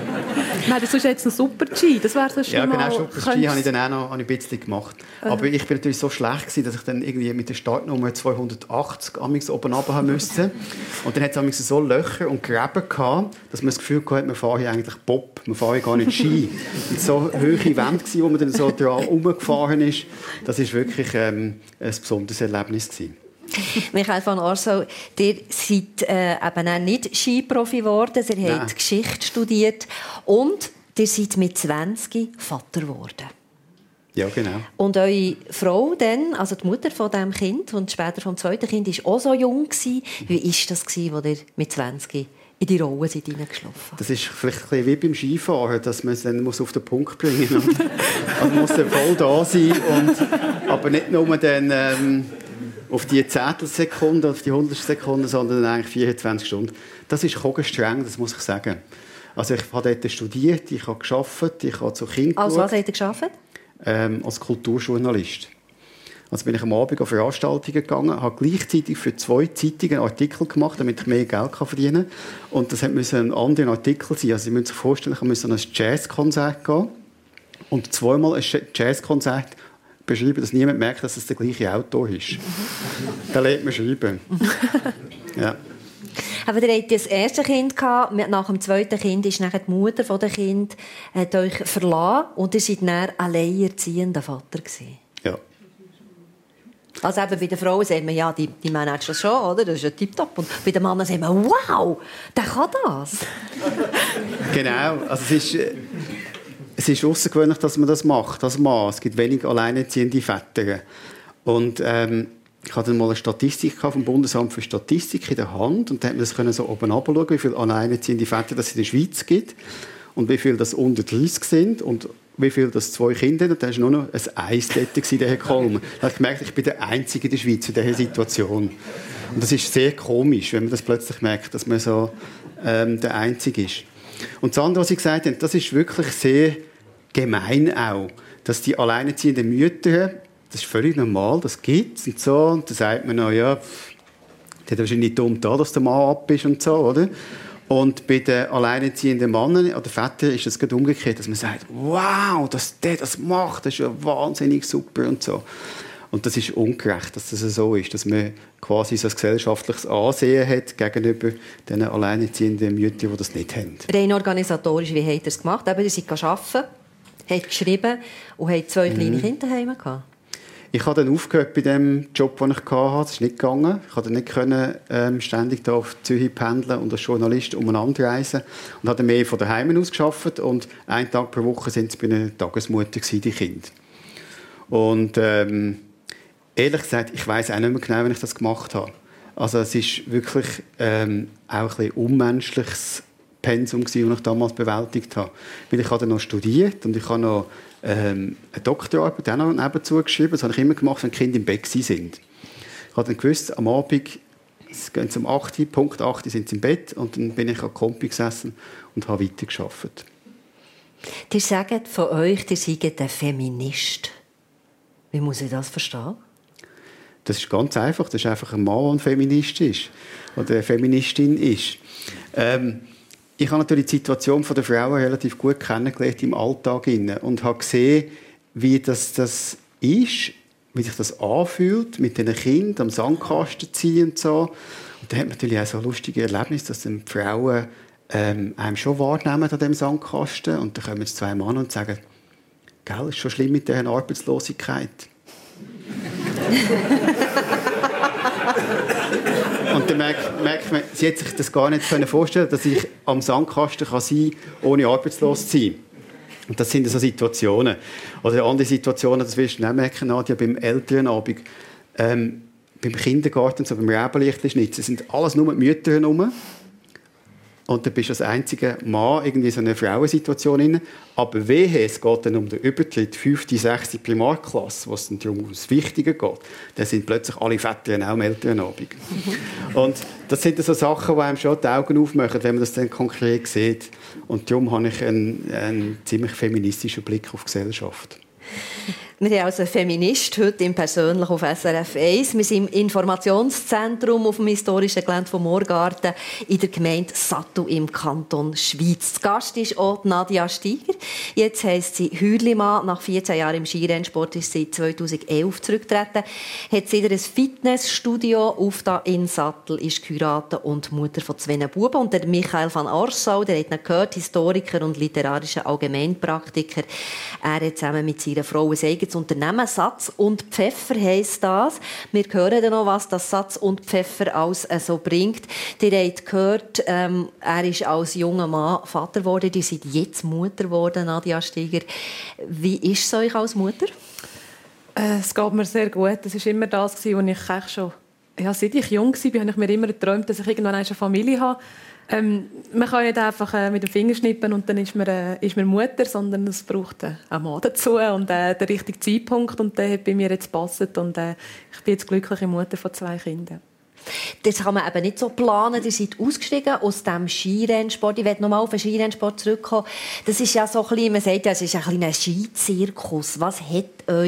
Nein, das ist jetzt ein Super-G. Das wäre so schon ja, genau, Super-G habe ich dann auch noch ein bisschen gemacht. Aber ich war natürlich so schlecht gewesen, dass ich dann irgendwie mit der Startnummer 280 oben runter musste. Und dann hat es so Löcher und Gräben gehabt, dass man das Gefühl hatte, man fahre hier eigentlich Bob, man fahre hier gar nicht Ski. Und so hohe Wände, wo man dann so dran rumgefahren ist, das war wirklich ein besonderes Erlebnis gewesen. Michael von Orso, ihr seid eben auch nicht Skiprofi geworden, ihr habt Geschichte studiert und ihr seid mit 20 Vater geworden. Ja, genau. Und eure Frau dann, also die Mutter von diesem Kind und später vom zweiten Kind, war auch so jung gewesen. Wie war das, als ihr mit 20 in die Rolle hineingeschlafen seid? Das ist vielleicht ein bisschen wie beim Skifahren, dass man es dann auf den Punkt bringen muss. Also man muss dann voll da sein, aber nicht nur dann auf die Zehntelsekunde, auf die Hundertstelsekunde, sondern eigentlich 24 Stunden. Das ist streng, das muss ich sagen. Also ich habe dort studiert, ich habe gearbeitet, ich habe zu Kindern geschaut. Als was habt ihr gearbeitet? Als Kulturjournalist. Also bin ich am Abend auf Veranstaltungen gegangen, habe gleichzeitig für 2 Zeitungen Artikel gemacht, damit ich mehr Geld verdienen kann. Und das musste ein anderer Artikel sein. Also Sie müssen sich vorstellen, ich musste an ein Jazzkonzert gehen und 2-mal ein Jazzkonzert beschreiben, dass niemand merkt, dass es der gleiche Autor ist. Da lernt man schreiben. Ja. Aber ihr hattet das erste Kind gehabt, nach dem zweiten Kind ist nachher die Mutter von dem Kind hat euch verlassen und ihr seid dann alleinerziehender Vater gewesen. Ja. Also eben bei den Frauen sagt man, ja, die managt das schon, oder? Das ist ja tipptopp. Und bei den Männern sagt man, wow, der kann das. Genau, also es ist außergewöhnlich, dass man das macht, als Mann. Es gibt wenig alleinerziehende Väter. Und ich hatte mal eine Statistik vom Bundesamt für Statistik in der Hand und da konnte man das so oben runterschauen, wie viele alleinerziehende Väter es in der Schweiz gibt und wie viele das unter 30 sind und wie viele das 2 Kinder haben. Und da war nur noch ein Eis dort, der Herr Kolm. Da habe ich gemerkt, ich bin der Einzige in der Schweiz in dieser Situation. Und das ist sehr komisch, wenn man das plötzlich merkt, dass man so der Einzige ist. Und das andere, was ich gesagt habe, das ist wirklich sehr gemein auch, dass die alleinerziehenden Mütter, das ist völlig normal, das gibt es und so. Und dann sagt man noch, ja, der hat wahrscheinlich nicht dumm da, dass der Mann ab ist und so, oder? Und bei den alleinerziehenden Männern oder Vätern ist es gerade umgekehrt, dass man sagt, wow, dass der das macht, das ist ja wahnsinnig super und so. Und das ist ungerecht, dass das so ist, dass man quasi so ein gesellschaftliches Ansehen hat gegenüber den alleinerziehenden Müttern, die das nicht haben. Rein organisatorisch, wie habt ihr es gemacht? Ihr seid arbeiten, habt geschrieben und habt 2 kleine Kinder daheim gehabt. Ich habe dann aufgehört bei dem Job, den ich hatte. Das ist nicht gegangen. Ich konnte nicht ständig da auf Zürich pendeln und als Journalist umeinander reisen. Und habe dann mehr von daheim aus gearbeitet. Und einen Tag pro Woche sind es bei einer Tagesmutter gewesen, die Kinder. Und ehrlich gesagt, ich weiss auch nicht mehr genau, wenn ich das gemacht habe. Also es ist wirklich auch ein bisschen unmenschliches Pensum gewesen, das ich damals bewältigt habe. Weil ich habe dann noch studiert und ich habe noch eine Doktorarbeit auch noch nebenzu geschrieben. Das habe ich immer gemacht, wenn die Kinder im Bett sind. Ich habe dann gewusst, am Abend gehen sie um 8 Uhr, Punkt 8 Uhr sind sie im Bett und dann bin ich an Kompi gesessen und habe weitergearbeitet. Ihr sagt von euch, ihr seid ein Feminist. Wie muss ich das verstehen? Das ist ganz einfach. Das ist einfach ein Mann, der ein Feminist ist oder eine Feministin ist. Ich habe natürlich die Situation der Frauen relativ gut kennengelernt im Alltag und habe gesehen, wie das ist, wie sich das anfühlt, mit den Kindern am Sandkasten ziehen und so. Und da hat man natürlich auch so lustige Erlebnisse, dass die Frauen einem schon wahrnehmen an diesem Sandkasten. Und dann kommen jetzt 2 Männer und sagen, «Gell, ist schon schlimm mit dieser Arbeitslosigkeit.» Und dann merkt man, sie hat sich das gar nicht vorstellen können, dass ich am Sandkasten sein kann, ohne arbeitslos zu sein. Und das sind so Situationen. Oder andere Situationen, das wirst du auch merken, Nadia, beim Elternabend, beim Kindergarten, so beim Räbenlichtschnitzen, sind alles nur die Mütter herum. Und dann bist du als einziger Mann irgendwie in so einer Frauensituation drin. Aber wehe, es geht dann um den Übertritt 5., 6. Primarklasse, wo es dann darum ums Wichtige geht. Dann sind plötzlich alle Väter auch am Elternabend. Und das sind so Sachen, die einem schon die Augen aufmachen, wenn man das dann konkret sieht. Und darum habe ich einen ziemlich feministischen Blick auf die Gesellschaft. Wir haben also einen Feminist heute im Persönlich auf SRF 1. Wir sind im Informationszentrum auf dem historischen Gelände von Moorgarten in der Gemeinde Sattel im Kanton Schwyz. Zu Gast ist auch Nadia Steiger. Jetzt heisst sie Hürlimann. Nach 14 Jahren im Skirennsport ist sie 2011 zurückgetreten. Hat sie ein Fitnessstudio auf da in Sattel, ist geheiratet und Mutter von 2 Buben. Und der Michael van Arsau, der hat ihn gehört, Historiker und literarischer Allgemeinpraktiker. Er hat zusammen mit seiner Frau ein eigenes Unternehmen, Satz und Pfeffer heisst das. Wir hören dann noch, was das Satz und Pfeffer alles so bringt. Ihr habt gehört, er ist als junger Mann Vater geworden. Ihr seid jetzt Mutter geworden, Nadia Steiger. Wie ist es euch als Mutter? Es geht mir sehr gut. Das war immer das, was ich schon... Ja, seit ich jung war, habe ich mir immer geträumt, dass ich irgendwann eine Familie habe. Man kann nicht einfach mit dem Finger schnippen und dann ist man Mutter, sondern es braucht einen Mann dazu und den richtigen Zeitpunkt. Und der hat bei mir jetzt gepasst. Und ich bin jetzt glückliche Mutter von 2 Kindern. Das kann man eben nicht so planen. Ihr seid ausgestiegen aus dem Skirennsport. Ich möchte noch mal auf den Skirennsport zurückkommen. Das ist ja so ein bisschen, man sagt ja, es ist ein bisschen ein Skizirkus. Was hat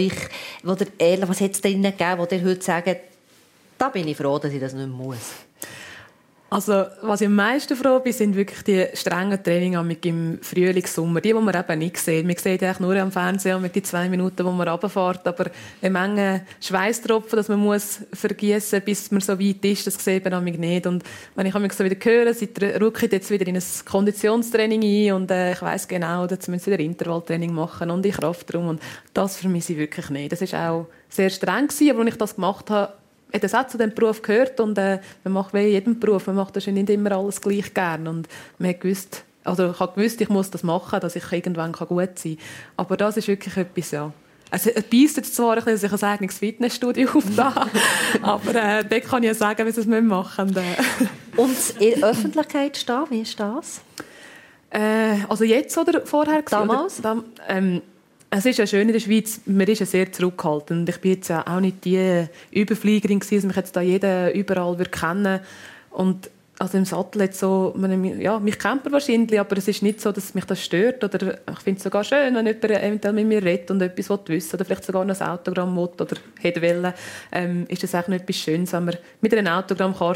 es drinnen gegeben, wo ihr heute sagt, da bin ich froh, dass ich das nicht mehr muss? Also, was ich am meisten froh bin, sind wirklich die strengen Trainings im Frühling, Sommer. Die man eben nicht sieht. Man sieht eigentlich nur am Fernsehen mit die 2 Minuten, wo man runterfährt. Aber eine Menge Schweißtropfen, dass man muss vergießen, bis man so weit ist, das sieht man nicht. Und wenn ich so wieder höre, rückt jetzt wieder in ein Konditionstraining ein und ich weiss genau, dass wir wieder Intervalltraining machen und in Kraftraum. Und das vermisse ich wirklich nicht. Das war auch sehr streng gewesen, aber als ich das gemacht habe, hat es auch zu diesem Beruf gehört und man macht wie in jedem Beruf, man macht das nicht immer alles gleich gern und man hat gewusst, also ich habe gewusst, ich muss das machen, dass ich irgendwann gut sein kann. Aber das ist wirklich etwas, ja. Also, es beisst jetzt zwar ein bisschen, dass ich ein eigenes Fitnessstudio aufbaue, aber dort kann ich ja sagen, wie sie es machen müssen. Und in der Öffentlichkeit stehen, wie ist das? Also jetzt oder vorher? Damals? Es ist ja schön in der Schweiz, man ist ja sehr zurückhaltend. Und ich bin jetzt ja auch nicht die Überfliegerin gewesen, dass mich jetzt da jeder überall kennen würde. Und also im Sattel jetzt so, mich kennt man wahrscheinlich, aber es ist nicht so, dass mich das stört. Oder ich finde es sogar schön, wenn jemand eventuell mit mir redet und etwas wissen will, oder vielleicht sogar noch ein Autogramm will oder hätte wollen, ist das auch noch etwas Schönes, wenn man mit einer Autogrammkarte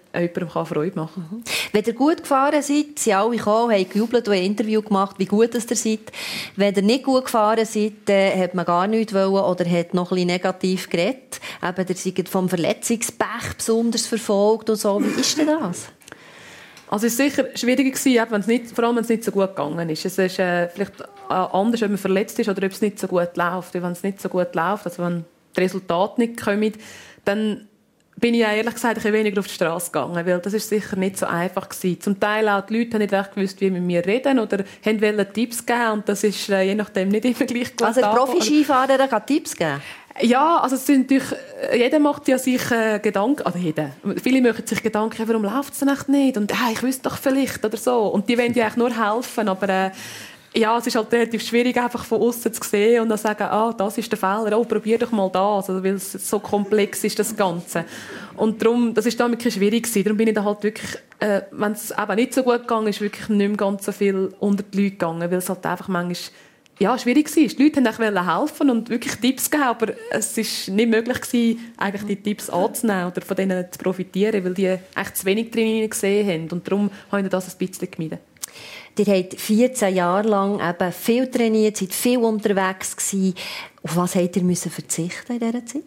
jemandem Freude machen kann. Wenn ihr gut gefahren seid, sind alle gekommen, haben gejubelt und ein Interview gemacht, wie gut ihr seid. Wenn ihr nicht gut gefahren seid, hat man gar nichts wollen oder hat noch ein bisschen negativ geredet. Eben, ihr seid vom Verletzungspech besonders verfolgt und so. Wie ist denn das? Also es war sicher schwieriger, vor allem wenn es nicht so gut gegangen ist. Es ist vielleicht anders, ob man verletzt ist oder ob es nicht so gut läuft. Wenn es nicht so gut läuft, also wenn die Resultate nicht kommen, dann bin ich ehrlich gesagt ein bisschen weniger auf die Straße gegangen, weil das ist sicher nicht so einfach gewesen. Zum Teil auch die Leute haben nicht recht gewusst, wie mit mir reden oder wollten Tipps geben und das ist je nachdem nicht immer gleich gut. Also ein Profi-Skifahrer kann Tipps geben? Ja, also es sind natürlich, jeder macht ja sich Gedanken, also jeder. Viele machen sich Gedanken, warum läuft es denn echt nicht und ich wüsste doch vielleicht oder so. Und die wollen ja eigentlich nur helfen, aber ja, es ist halt relativ schwierig, einfach von außen zu sehen und dann sagen, das ist der Fehler, probier doch mal das, also, weil es so komplex ist, das Ganze. Und darum, das ist damit schwierig gewesen. Darum bin ich da halt wirklich, wenn es eben nicht so gut gegangen ist, wirklich nicht mehr ganz so viel unter die Leute gegangen, weil es halt einfach manchmal schwierig war. Die Leute wollten helfen und wirklich Tipps geben, aber es war nicht möglich gewesen, eigentlich die Tipps anzunehmen oder von denen zu profitieren, weil die echt zu wenig drin gesehen haben. Und darum habe ich das ein bisschen gemieden. Ihr habt 14 Jahre lang eben viel trainiert, seid viel unterwegs gewesen. Auf was habt ihr verzichten in dieser Zeit?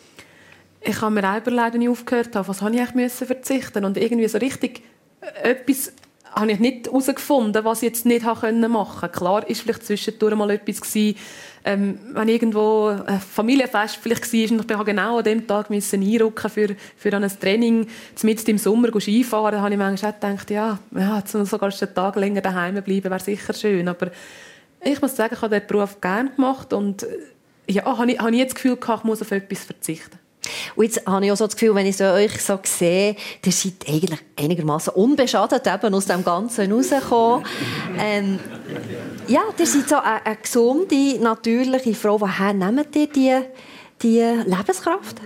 Ich habe mir selber leider nicht aufgehört, auf was ich eigentlich verzichten. Und irgendwie so richtig etwas habe ich nicht herausgefunden, was ich jetzt nicht machen konnte. Klar war vielleicht zwischendurch mal etwas gewesen, wenn irgendwo ein Familienfest vielleicht war und ich genau an dem Tag einrücken für ein Training, mitten im Sommer Skifahren, da habe ich manchmal auch gedacht, ja, sogar einen Tag länger daheim bleiben wäre sicher schön. Aber ich muss sagen, ich habe den Beruf gerne gemacht und habe nie das Gefühl gehabt, ich muss auf etwas verzichten. Und jetzt habe ich auch so das Gefühl, wenn ich euch so sehe, ihr seid eigentlich einigermaßen unbeschadet eben aus dem Ganzen rausgekommen. Ja, ihr seid so eine gesunde, natürliche Frau. Woher nehmt ihr die Lebenskraft?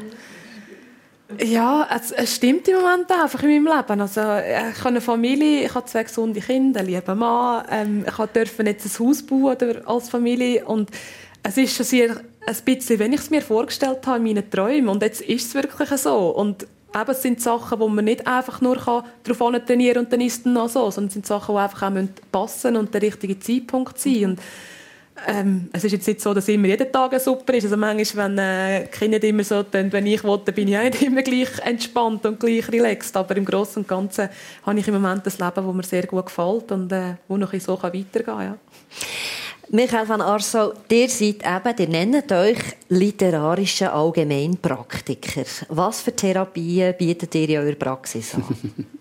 Ja, es stimmt im Moment einfach in meinem Leben. Also, ich habe eine Familie, ich habe 2 gesunde Kinder, einen lieben Mann. Ich durfte jetzt ein Haus bauen als Familie und es ist schon sehr ein bisschen, wenn ich es mir vorgestellt habe, in meinen Träumen. Und jetzt ist es wirklich so. Und eben, es sind Sachen, wo man nicht einfach nur darauf trainieren kann und dann ist es dann noch so, sondern es sind Sachen, die einfach auch passen und der richtige Zeitpunkt sein. Und es ist jetzt nicht so, dass immer jeden Tag super ist. Also manchmal, wenn die Kinder nicht immer so tun, wenn ich will, dann bin ich auch nicht immer gleich entspannt und gleich relaxed. Aber im Großen und Ganzen habe ich im Moment ein Leben, das mir sehr gut gefällt und wo noch so weitergehen kann. Ja. Michael van Arsel, ihr nennt euch literarische Allgemeinpraktiker. Was für Therapien bietet ihr in eurer Praxis an?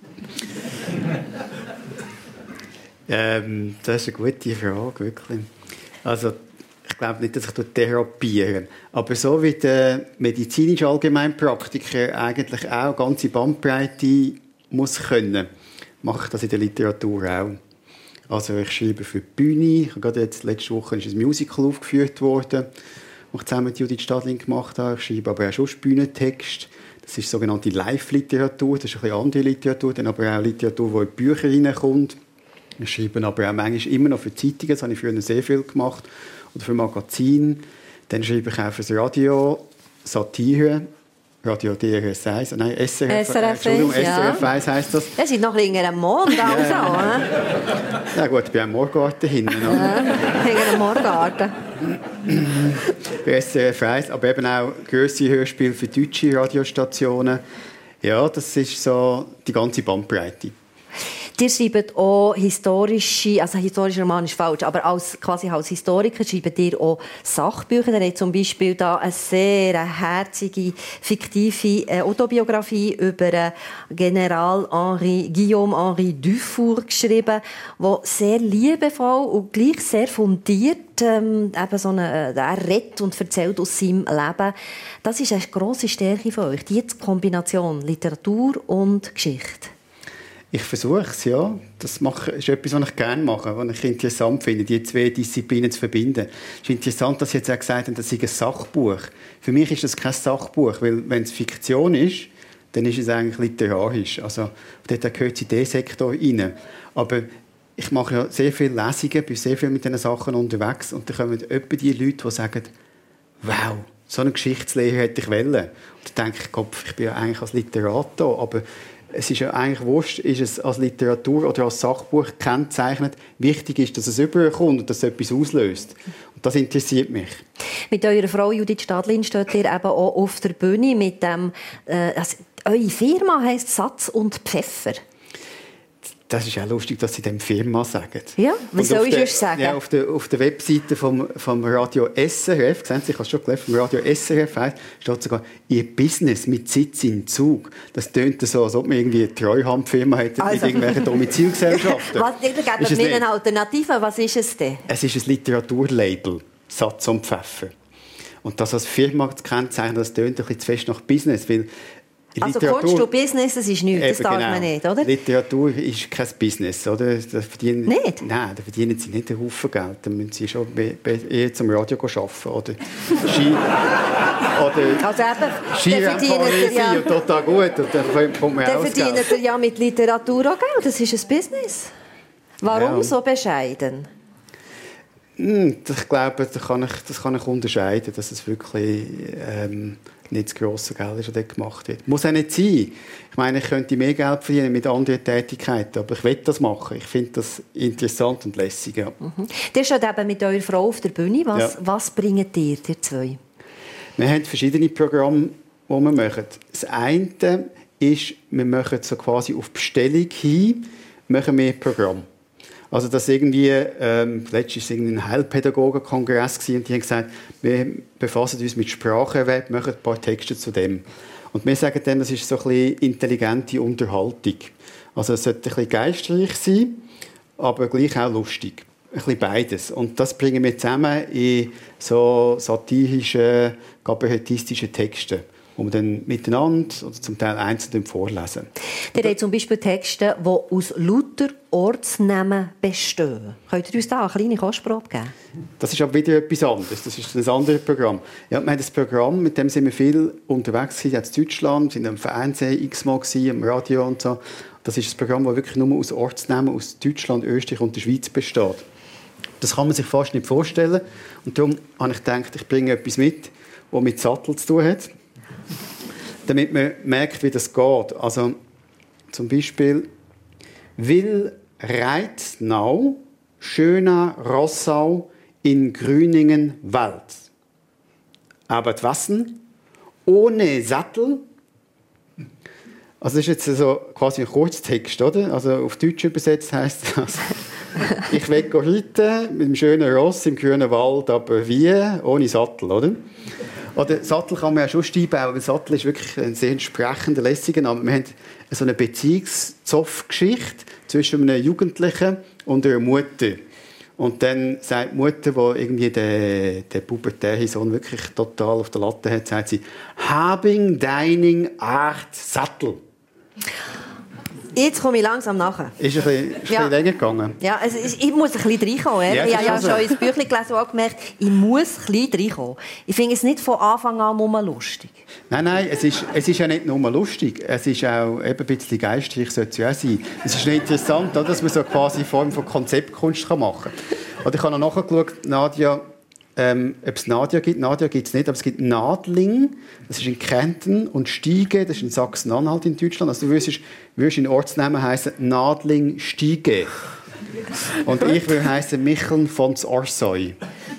Das ist eine gute Frage, wirklich. Also, ich glaube nicht, dass ich therapiere. Aber so wie der medizinische Allgemeinpraktiker eigentlich auch eine ganze Bandbreite muss können, mache ich das in der Literatur auch. Also ich schreibe für die Bühne. Gerade jetzt, letzte Woche ist ein Musical aufgeführt worden, das ich zusammen mit Judith Stadling gemacht habe. Ich schreibe aber auch schon Bühnentext. Das ist sogenannte Live-Literatur. Das ist ein bisschen andere Literatur, dann aber auch Literatur, die in die Bücher hineinkommt. Ich schreibe aber auch manchmal immer noch für Zeitungen. Das habe ich früher sehr viel gemacht. Oder für Magazine. Dann schreibe ich auch für das Radio, Satire. Radio DRS 1, nein, SRF 1 heisst das. Das ist noch länger am Mond, also. Ja gut, ich bin am Morgarten hinten. Hinter dem Morgarten. Bei SRF 1, aber eben auch grössere Hörspiele für deutsche Radiostationen. Ja, das ist so die ganze Bandbreite. Ihr schreibt auch historischer Roman ist falsch, aber quasi als Historiker schreibt ihr auch Sachbücher. Ihr habt zum Beispiel da eine sehr herzige, fiktive Autobiografie über General Guillaume-Henri Dufour geschrieben, wo sehr liebevoll und gleich sehr fundiert er redet und erzählt aus seinem Leben. Das ist eine grosse Stärke von euch, die Kombination Literatur und Geschichte. Ich versuche es, ja. Das ist etwas, was ich gerne mache, was ich interessant finde, die 2 Disziplinen zu verbinden. Es ist interessant, dass Sie jetzt auch gesagt haben, das sei ein Sachbuch. Für mich ist das kein Sachbuch, weil wenn es Fiktion ist, dann ist es eigentlich literarisch. Also dort gehört es in diesen Sektor rein. Aber ich mache ja sehr viele Lesungen, bin sehr viel mit diesen Sachen unterwegs und dann kommen etwa die Leute, die sagen, wow, so eine Geschichtslehre hätte ich wollen. Und dann denke ich, Kopf, ich bin ja eigentlich als Literat da, aber es ist ja eigentlich wurscht, ist es als Literatur oder als Sachbuch gekennzeichnet. Wichtig ist, dass es überkommt und dass es etwas auslöst. Und das interessiert mich. Mit eurer Frau Judith Stadlin steht ihr eben auch auf der Bühne mit dem, eure Firma heisst Satz und Pfeffer. Das ist auch lustig, dass Sie dem Firma sagen. Ja, was soll ich sonst sagen? Ja, auf der Webseite vom Radio SRF, sehen Sie, ich habe es schon gelesen, vom Radio SRF steht sogar «Ihr Business mit Sitz in Zug». Das tönt so, als ob man irgendwie eine Treuhandfirma hätte mit irgendwelchen Domizilgesellschaften. Geben mir eine Alternative. Was ist es denn? Es ist ein Literaturlabel, Satz und Pfeffer. Und das als Firma zu kennzeichnen, das tönt ein bisschen zu fest nach Business, weil also Kunst und Business, das ist nichts, das darf man nicht, oder? Literatur ist kein Business, oder? Nicht? Nein, da verdienen sie nicht einen Haufen Geld. Da müssen sie schon eher zum Radio arbeiten, oder Skirennfahren und total gut. Und dann kommt man dann verdient ihr ja mit Literatur auch Geld, das ist ein Business. Warum so bescheiden? Ich glaube, das kann ich unterscheiden, dass es wirklich nicht das grosse Geld ist, das dort gemacht wird. Muss auch nicht sein. Ich meine, ich könnte mehr Geld verdienen mit anderen Tätigkeiten, aber ich will das machen. Ich finde das interessant und lässig. Ja. Ihr steht eben mit eurer Frau auf der Bühne. Was bringt ihr zwei? Wir haben verschiedene Programme, die wir machen. Das eine ist, wir machen so quasi auf Bestellung hin, machen wir Programme. Also dass irgendwie, letztens war ein Heilpädagogenkongress und die haben gesagt, wir befassen uns mit Spracherwerb, machen ein paar Texte zu dem. Und wir sagen dann, das ist so ein bisschen intelligente Unterhaltung. Also es sollte ein bisschen geistreich sein, aber gleich auch lustig. Ein bisschen beides. Und das bringen wir zusammen in so satirischen, kabarettistischen Texten, die wir dann miteinander oder zum Teil einzeln vorlesen. Ihr habt zum Beispiel Texte, die aus lauter Ortsnamen bestehen. Könnt ihr uns da eine kleine Kostprobe geben? Das ist aber wieder etwas anderes. Das ist ein anderes Programm. Ja, wir haben das Programm, mit dem sind wir viel unterwegs gewesen, in Deutschland, in einem Fernsehen x-mal gewesen, im Radio und so. Das ist ein Programm, das wirklich nur aus Ortsnamen aus Deutschland, Österreich und der Schweiz besteht. Das kann man sich fast nicht vorstellen. Und darum habe ich gedacht, ich bringe etwas mit, das mit Sattel zu tun hat. Damit man merkt, wie das geht. Also zum Beispiel Will Reitnau, Schöner Rossau in Grüningen Wald. Aber Wassen ohne Sattel. Also das ist jetzt so quasi ein Kurztext, oder? Also auf Deutsch übersetzt heisst das: Ich will reiten mit dem schönen Ross im grünen Wald, aber wie? Ohne Sattel, oder? Oder Sattel kann man ja schon einbauen, weil Sattel ist wirklich ein sehr entsprechender, lässiger Name. Wir haben so eine Beziehungszoff-Geschichte zwischen einem Jugendlichen und einer Mutter. Und dann sagt die Mutter, die irgendwie den pubertären Sohn wirklich total auf der Latte hat, sagt sie: «Habing deining Art Sattel.» Jetzt komme ich langsam nachher. Ist ein bisschen länger gegangen? Ja, also ich muss ein bisschen reinkommen. Ja, ich habe ja schon ins Büchlein gelesen und gemerkt, ich muss ein bisschen reinkommen. Ich finde es nicht von Anfang an nur lustig. Nein, es ist ja nicht nur lustig. Es ist auch ein bisschen geistreich, sollte es ja auch sein. Es ist interessant, dass man so quasi eine Form von Konzeptkunst machen kann. Und ich habe noch nachgeschaut, Nadia, ob es Nadia gibt. Nadia gibt es nicht, aber es gibt Nadling, das ist in Kärnten, und Stiege, das ist in Sachsen-Anhalt in Deutschland. Also du würdest in Ortsnamen heißen Nadling Stiege. Und ich würde heißen Micheln von Orsoy.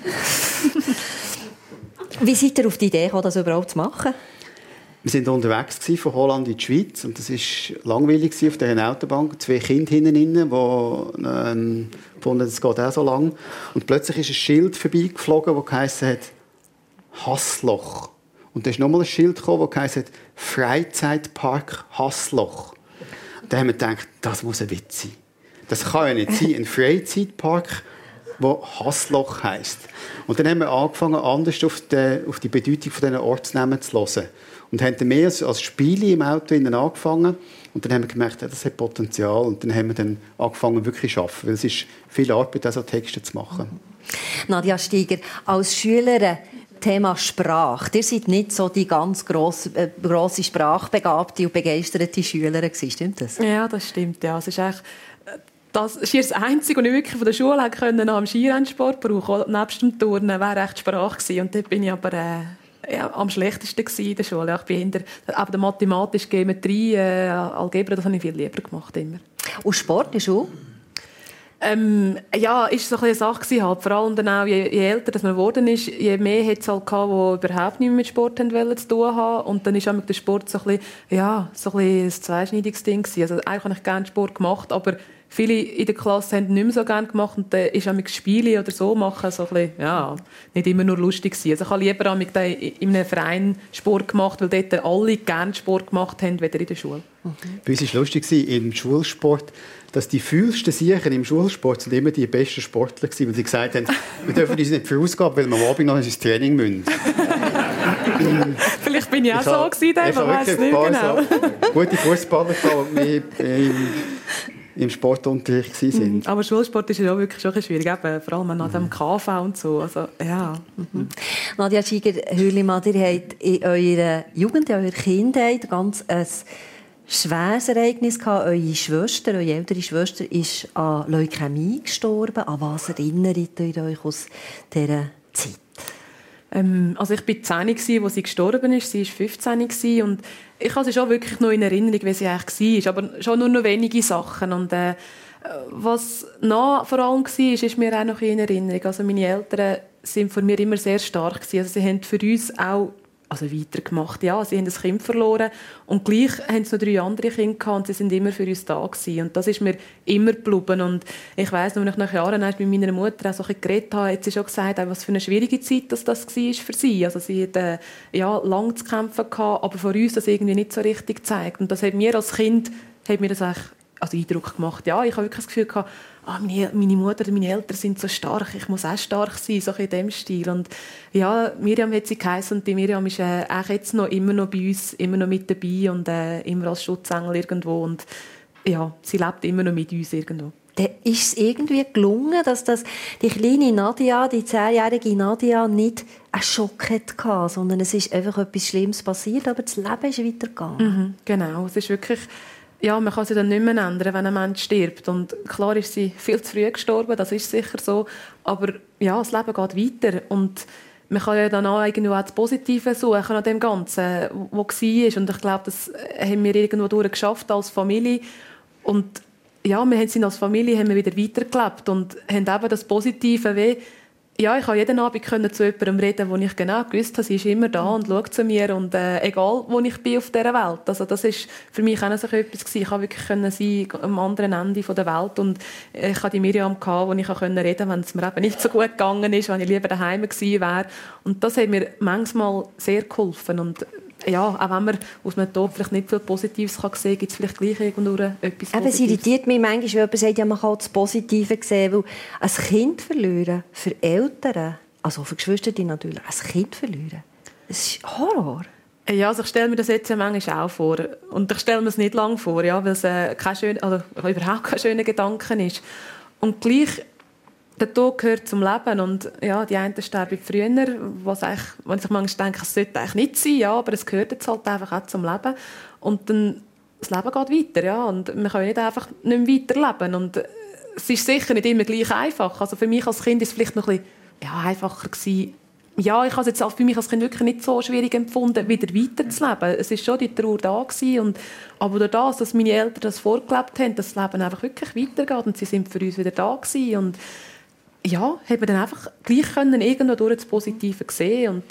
Wie seid ihr auf die Idee gekommen, das überhaupt zu machen? Wir waren unterwegs von Holland in die Schweiz und das war langweilig auf dieser Autobahn. 2 Kinder hinten drin, die gefunden, es geht auch so lang. Und plötzlich ist ein Schild vorbeigeflogen, das geheißen hat Hassloch. Und da ist nochmal ein Schild gekommen, das geheißen hat Freizeitpark Hassloch. Und da haben wir gedacht, das muss ein Witz sein. Das kann ja nicht sein, ein Freizeitpark, der Hassloch heisst. Und dann haben wir angefangen, anders auf die Bedeutung dieser Ortsnamen zu hören. Und haben dann mehr als Spiele im Auto angefangen. Und dann haben wir gemerkt, das hat Potenzial. Und dann haben wir dann angefangen, wirklich zu arbeiten. Weil es ist viel Arbeit, so Texte zu machen. Nadia Steiger, als Schülerin Thema Sprache. Ihr seid nicht so die ganz grosse sprachbegabte und begeisterte Schülerin gewesen, stimmt das? Ja, das stimmt. Ja. Es ist eigentlich das ist das Einzige, was ich wirklich von der Schule nach dem Skirennsport brauchen konnte. Nebst dem Turnen wäre echt Sprache gewesen. Und dort bin ich aber am schlechtesten in der Schule. Ja, ich bin aber der mathematische Geometrie, Algebra, das habe ich viel lieber gemacht immer. Und Sport ist auch? Ja, ist so eine Sache gewesen, halt. Vor allem dann auch, je älter man geworden ist, je mehr hat es halt gehabt, die überhaupt nicht mehr mit Sport zu tun haben. Und dann ist auch mit dem Sport so ein bisschen ein zweischneidiges Ding gewesen. Also eigentlich habe ich gerne Sport gemacht, aber viele in der Klasse haben nicht mehr so gerne gemacht und dann ist auch mit Spiele oder so machen so ein bisschen, ja, nicht immer nur lustig gewesen. Also ich habe lieber in einem Verein Sport gemacht, weil dort alle gerne Sport gemacht haben, weder in der Schule. Bei uns war es lustig im Schulsport, dass die fühlsten Siechen im Schulsport sind immer die besten Sportler waren, weil sie gesagt haben, wir dürfen uns nicht vorausgeben, weil wir am Abend noch ins Training müssen. Vielleicht bin ich auch so gewesen, aber weiß nicht genau. Gute Fußballer, die im Sportunterricht waren. Aber Schulsport ist ja auch wirklich schon schwierig, eben, vor allem nach dem KV und so. Also, ja. Nadia Schiger-Hürlimann, ihr habt in eurer Jugend, in eurer Kindheit ganz ein schweres Ereignis gehabt. Eure ältere Schwester ist an Leukämie gestorben. An was erinnert ihr euch aus dieser Zeit? Also ich war 10, als sie gestorben ist. Sie war 15 und ich habe sie schon wirklich noch in Erinnerung, wie sie eigentlich war. Aber schon nur noch wenige Sachen. Und was noch vor allem war, ist mir auch noch in Erinnerung. Also meine Eltern waren von mir immer sehr stark. Also sie haben für uns auch weitergemacht. Ja, sie haben ein Kind verloren und gleich haben sie noch 3 andere Kinder gehabt und sie sind immer für uns da gewesen. Und das ist mir immer geblieben. Und ich weiss noch, als ich nach Jahren mit meiner Mutter auch so ein bisschen geredet habe, hat sie schon gesagt, was für eine schwierige Zeit das war für sie. Also sie hat lang zu kämpfen gehabt, aber von uns das irgendwie nicht so richtig gezeigt. Und das hat mir als Kind das eigentlich Eindruck gemacht. Ja, ich habe wirklich das Gefühl gehabt, meine Mutter oder meine Eltern sind so stark, ich muss auch stark sein, so in diesem Stil. Und ja, Miriam hat sie geheißen und die Miriam ist auch jetzt noch immer noch bei uns, immer noch mit dabei und immer als Schutzengel irgendwo. Und ja, sie lebt immer noch mit uns irgendwo. Dann ist es irgendwie gelungen, dass die kleine Nadia, die 10-jährige Nadia, nicht einen Schock hatte, sondern es ist einfach etwas Schlimmes passiert, aber das Leben ist weitergegangen. Genau, es ist wirklich... Ja, man kann sie dann nicht mehr ändern, wenn ein Mensch stirbt. Und klar ist sie viel zu früh gestorben, das ist sicher so. Aber ja, das Leben geht weiter. Und man kann ja dann auch irgendwo auch das Positive suchen an dem Ganzen, was war. Und ich glaube, das haben wir irgendwo durchgeschafft als Familie. Und ja, wir sind als Familie haben wir wieder weitergelebt und haben eben das Positive wie... Ja, ich konnte jeden Abend zu jemandem reden, wo ich genau gewusst habe, sie ist immer da und schaut zu mir. Und egal, wo ich bin auf dieser Welt. Also das ist für mich auch so etwas gewesen. Ich konnte wirklich sein am anderen Ende der Welt. Und ich hatte die Miriam, wo ich reden konnte, wenn es mir eben nicht so gut gegangen ist, wenn ich lieber daheim gewesen wäre. Und das hat mir manchmal sehr geholfen. Und ja, auch wenn man aus einem Tod vielleicht nicht viel Positives sehen kann, gibt es vielleicht gleich irgendwo etwas Positives. Es irritiert mich manchmal, wenn jemand sagt, ja, man kann das Positive sehen, weil ein Kind verlieren, für Eltern, also für Geschwister natürlich, ein Kind verlieren, das ist Horror. Ja, also ich stelle mir das jetzt manchmal auch vor. Und ich stelle mir es nicht lange vor, ja, weil es überhaupt kein schöner Gedanke ist. Und gleich... Der Tod gehört zum Leben und ja, die einen sterben früher, was ich manchmal denke, es sollte eigentlich nicht sein, ja, aber es gehört jetzt halt einfach auch zum Leben. Und dann, das Leben geht weiter, ja, und wir können nicht einfach nicht mehr weiterleben. Und es ist sicher nicht immer gleich einfach. Also für mich als Kind ist es vielleicht noch ein bisschen einfacher gewesen. Ja, ich habe es jetzt auch für mich als Kind wirklich nicht so schwierig empfunden, wieder weiterzuleben. Es war schon die Trauer da gewesen aber durch das, dass meine Eltern das vorgelebt haben, dass das Leben einfach wirklich weitergeht und sie sind für uns wieder da gewesen. Und ja, haben wir dann einfach gleich können irgendwo durch das Positive sehen und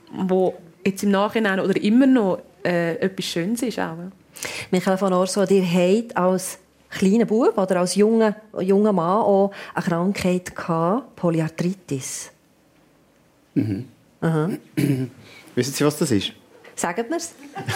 wo jetzt im Nachhinein oder immer noch etwas Schönes ist auch. Michael von Orso, ihr habt als kleiner Bub oder als junger Mann auch eine Krankheit gehabt, Polyarthritis. Mhm. Aha. Wissen Sie, was das ist? Sagt mir's.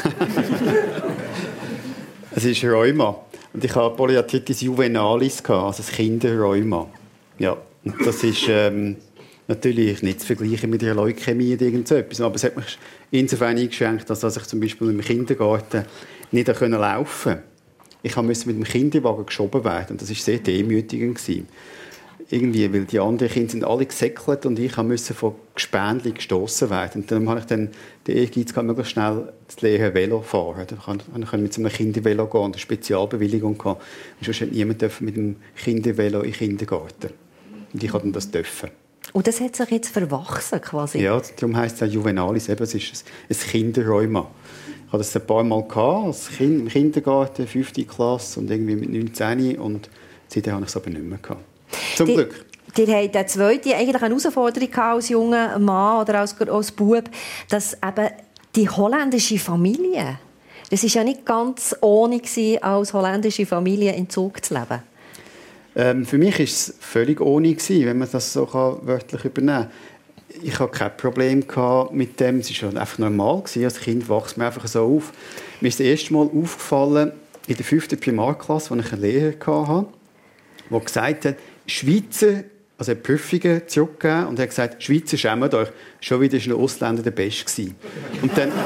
Es ist Rheuma. Und ich hatte Polyarthritis juvenalis, also das Kinderrheuma. Ja. Und das ist natürlich nicht zu vergleichen mit einer Leukämie oder irgend so etwas. Aber es hat mich insofern eingeschränkt, dass ich zum Beispiel im Kindergarten nicht laufen konnte. Ich musste mit dem Kinderwagen geschoben werden. Und das war sehr demütigend. Irgendwie, weil die anderen Kinder sind alle gesäckelt und ich musste von Gespendli gestossen werden. Und dann habe ich den Ehrgeiz gehabt, möglichst schnell zu lernen, Velo fahren. Dann konnte ich mit so einem Kindervelo gehen und eine Spezialbewilligung gehabt. Und sonst hat niemand mit dem Kindervelo in den Kindergarten. Und ich durfte das dürfen. Und das hat sich jetzt verwachsen quasi? Ja, darum heisst es auch Juvenalis. Eben, es ist ein Kinderrheuma. Ich hatte das ein paar Mal als Kind im Kindergarten, 5. Klasse und irgendwie mit 19. Und seitdem habe ich es aber nicht mehr gehabt. Zum Glück. Ihr hattet eine zweite eigentlich eine Herausforderung als junger Mann oder als Bub, dass eben die holländische Familie, das war ja nicht ganz ohne gewesen, als holländische Familie in Zug zu leben. Für mich war es völlig ohne gewesen, wenn man das so wörtlich übernehmen kann. Ich hatte kein Problem mit dem. Es war einfach normal gewesen. Als Kind wächst man einfach so auf. Mir ist das erste Mal aufgefallen, in der 5. Primarklasse, wo ich einen Lehrer hatte, der gesagt hat, Schweizer, also er hat Prüfungen zurückgegeben und er hat gesagt, Schweizer schämt euch, schon wieder war ein Ausländer der Beste gewesen. Und dann...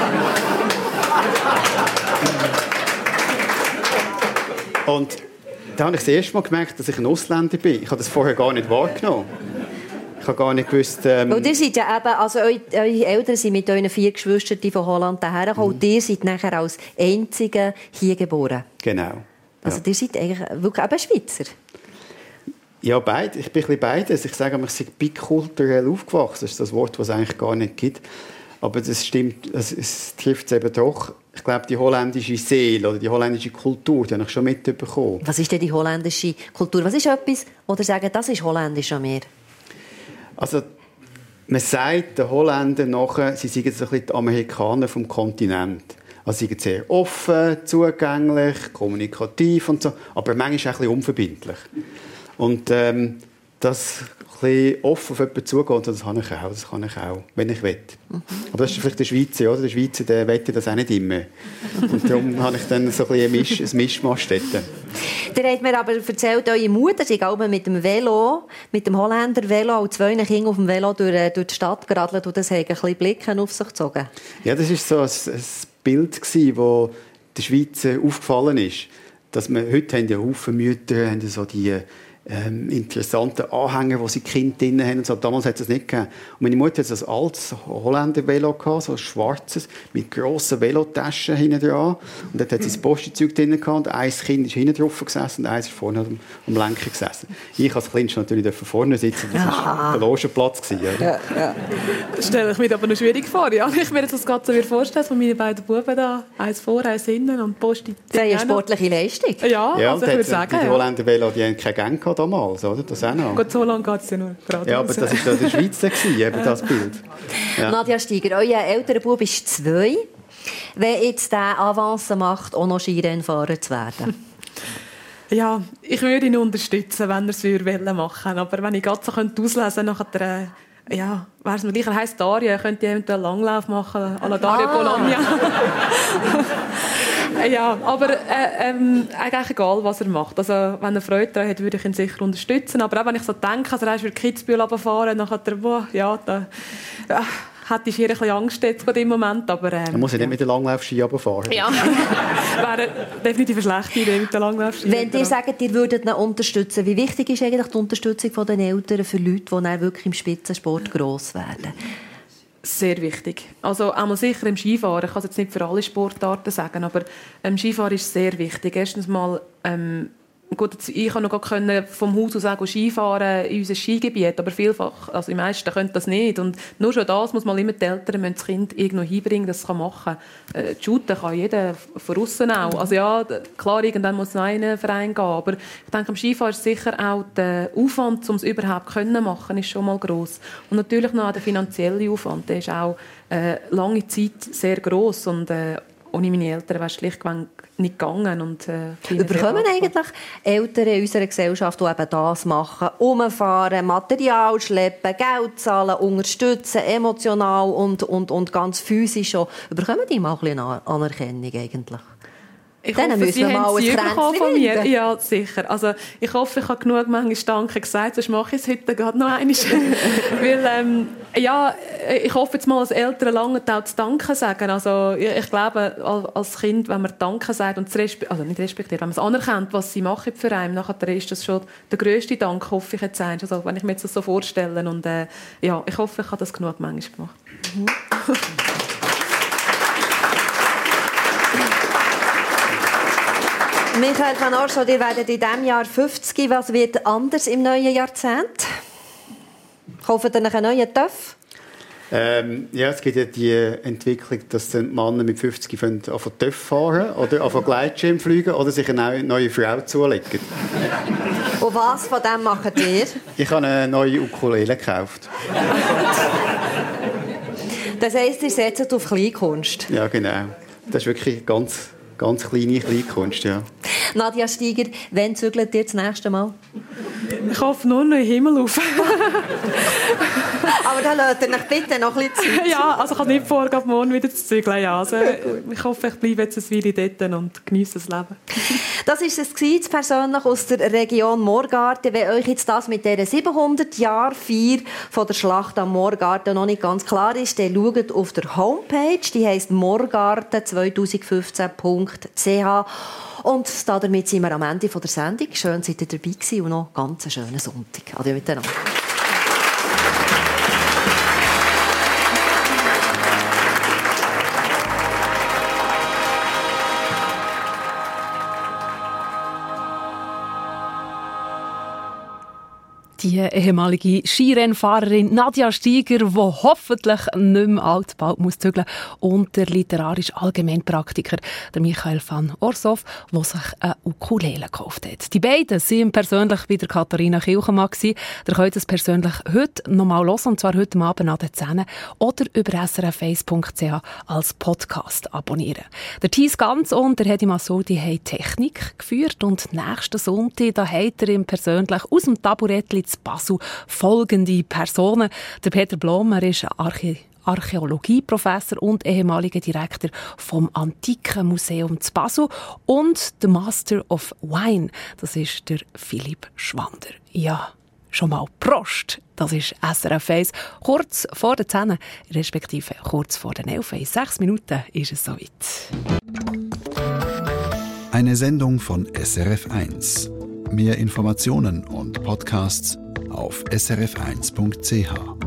Und da habe ich das erste Mal gemerkt, dass ich ein Ausländer bin. Ich habe das vorher gar nicht wahrgenommen. Ich habe gar nicht gewusst... Weil ihr seid ja eben, also eure Eltern sind mit euren 4 Geschwistern von Holland hergekommen und ihr seid nachher als Einzige hier geboren. Genau. Also ihr seid eigentlich wirklich eben Schweizer. Ja, beide. Ich bin ein bisschen beides. Ich sage, ich bin bikulturell aufgewachsen. Das ist das Wort, das es eigentlich gar nicht gibt. Aber das stimmt, es trifft es eben doch. Ich glaube, die holländische Seele oder die holländische Kultur, die habe ich schon mitbekommen. Was ist denn die holländische Kultur? Was ist etwas, wo ihr sagt, das ist holländisch an mir? Also, man sagt den Holländern nachher, sie seien so ein bisschen die Amerikaner vom Kontinent. Also sie sind sehr offen, zugänglich, kommunikativ und so, aber manchmal auch ein bisschen unverbindlich. Und das ein bisschen offen auf jemanden zugehen, das kann ich auch, wenn ich will. Aber das ist vielleicht der Schweizer, oder? Der Schweizer, der will das auch nicht immer. Und darum habe ich dann so ein bisschen ein Mischmasch dort. Ihr habt mir aber erzählt, eure Mutter sei auch mit dem Velo, mit dem Holländer Velo, und 2 Kinder auf dem Velo durch die Stadt geradelt und das hat ein bisschen Blicken auf sich gezogen. Ja, das war so ein Bild, das der Schweizer aufgefallen ist. Dass wir, heute haben ja Haufen Mütter, haben so die interessanten Anhänger, wo sie Kinder drin haben. Und so. Damals hat es das nicht gegeben. Und meine Mutter hatte ein altes Holländer-Velo, so ein schwarzes, mit grossen Velotaschen hinten dran. Und dort hat sie das Postenzeug drin gehabt. Und ein Kind ist hinten drauf gesessen und eins ist vorne am Lenker gesessen. Ich als Kind natürlich vorne sitzen. Das war der Logenplatz. Ja. Das stelle ich mir aber noch schwierig vor. Ja, ich mir das gerade so vorstellen, von meine beiden Buben da, eins vor, eins hinten und Posti. Das ist eine sportliche Leistung. Ja, also ich würde sagen. Die Holländer-Velo, die haben keine Gang damals, oder? Das auch noch. Gut, so lange geht es ja nur gerade. Ja, aber das war in der Schweiz, eben das Bild. Ja. Nadja Steiger, euer älterer Bub ist 2. Wenn jetzt der Avance macht, auch noch Skirennfahrer zu werden? Ja, ich würde ihn unterstützen, wenn er es machen würde. Aber wenn ich gerade so auslesen könnte, ja, wäre es mir gleich. Er heisst Dario, könnte ich eventuell Langlauf machen, à la Dario Bologna. Ja, aber eigentlich egal, was er macht. Also, wenn er Freude daran hat, würde ich ihn sicher unterstützen. Aber auch wenn ich so denke, also er ist für Kitzbühel runterfahren, dann hat er, hätte ich hier ein bisschen Angst jetzt in dem Moment. Aber, dann muss ich nicht mit der Langlaufski runterfahren. Ja, wäre definitiv eine schlechte Idee mit der Langlaufski. Wenn ihr sagt, ihr würdet ihn unterstützen, wie wichtig ist eigentlich die Unterstützung der Eltern für Leute, die dann wirklich im Spitzensport gross werden? Sehr wichtig. Also einmal sicher im Skifahren. Ich kann es jetzt nicht für alle Sportarten sagen, aber Skifahren ist sehr wichtig. Erstens mal, gut, ich konnte noch vom Haus aus auch Skifahren in unserem Skigebiet, aber vielfach, also die meisten können das nicht. Und nur schon das muss man immer die Eltern das Kind irgendwo hinbringen, dass es machen kann. Shooten kann jeder, von aussen auch. Also ja, klar, irgendwann muss es noch einen Verein gehen, aber ich denke, am Skifahren ist sicher auch der Aufwand, um es überhaupt können machen, ist schon mal gross. Und natürlich noch der finanzielle Aufwand, der ist auch lange Zeit sehr gross und ohne meine Eltern wäre es schlichtweg nicht gegangen. Und, überkommen eigentlich Eltern in unserer Gesellschaft, die eben das machen, umfahren, Material schleppen, Geld zahlen, unterstützen, emotional und ganz physisch schon. Überkommen die mal ein bisschen Anerkennung eigentlich? Ich hoffe, Sie haben sie bekommen von mir. Ja, sicher. Also, ich hoffe, ich habe genug manchmal Danke gesagt, sonst mache ich es heute gerade noch einmal. Weil, ja, ich hoffe jetzt mal, als Eltern lange auch zu Danke sagen. Also, ich glaube, als Kind, wenn man Danke sagt und also nicht respektiert, wenn man es anerkennt, was sie machen für einen, nachher ist das schon der grösste Dank, hoffe ich jetzt einst. Also, wenn ich mir das so vorstelle. Und ja, ich hoffe, ich habe das genug manchmal gemacht. Michael van Orschoot, ihr werdet in diesem Jahr 50. Was wird anders im neuen Jahrzehnt? Kauft ihr einen neuen TÜV? Ja, es gibt ja die Entwicklung, dass die Männer mit 50 anfangen TÜV fahren oder anfangen Gleitschirm fliegen oder sich eine neue Frau zulegen. Und was von dem macht ihr? Ich habe eine neue Ukulele gekauft. Das heisst, ihr setzt auf Kleinkunst? Ja, genau. Das ist wirklich ganz kleine Kleinkunst, ja. Nadia Steiger, wann zügelt ihr das nächste Mal? Ich hoffe nur noch in den Himmel auf. Aber dann lasst ihr euch bitte noch ein bisschen Zeit. Ja, also ich habe nicht vor, morgen wieder zu zügeln. Ja, also ich hoffe, ich bleibe jetzt ein Weile dort und genieße das Leben. Das war es persönlich aus der Region Morgarten. Wenn euch jetzt das mit dieser 700-Jahr-Feier von der Schlacht am Morgarten noch nicht ganz klar ist, dann schaut auf der Homepage. Die heisst morgarten2015.ch. Und damit sind wir am Ende der Sendung. Schön, seid ihr dabei gewesen und noch einen ganz schönen Sonntag. Adieu miteinander. Die ehemalige Skirennfahrerin Nadia Steiger, die hoffentlich nicht mehr allzu bald zügeln muss, und der literarische Allgemeinpraktiker der Michael van Orsov, der sich eine Ukulele gekauft hat. Die beiden waren persönlich bei der Katharina Kilchemann. Ihr könnt es persönlich heute noch mal hören, und zwar heute Abend an den 10 oder über srf1.ch als Podcast abonnieren. Der Thies Ganz und der Hedi Massoudi haben Technik geführt, und nächsten Sonntag da habt ihr ihm persönlich aus dem Taburettli zu Basel folgende Personen. Der Peter Blom, er ist Archäologieprofessor und ehemaliger Direktor vom Antiken Museum zu Basel, und der Master of Wine, das ist der Philipp Schwander. Ja, schon mal Prost, das ist SRF 1, kurz vor den 10, respektive kurz vor den 11. In 6 Minuten ist es soweit. Eine Sendung von SRF 1. Mehr Informationen und Podcasts auf srf1.ch.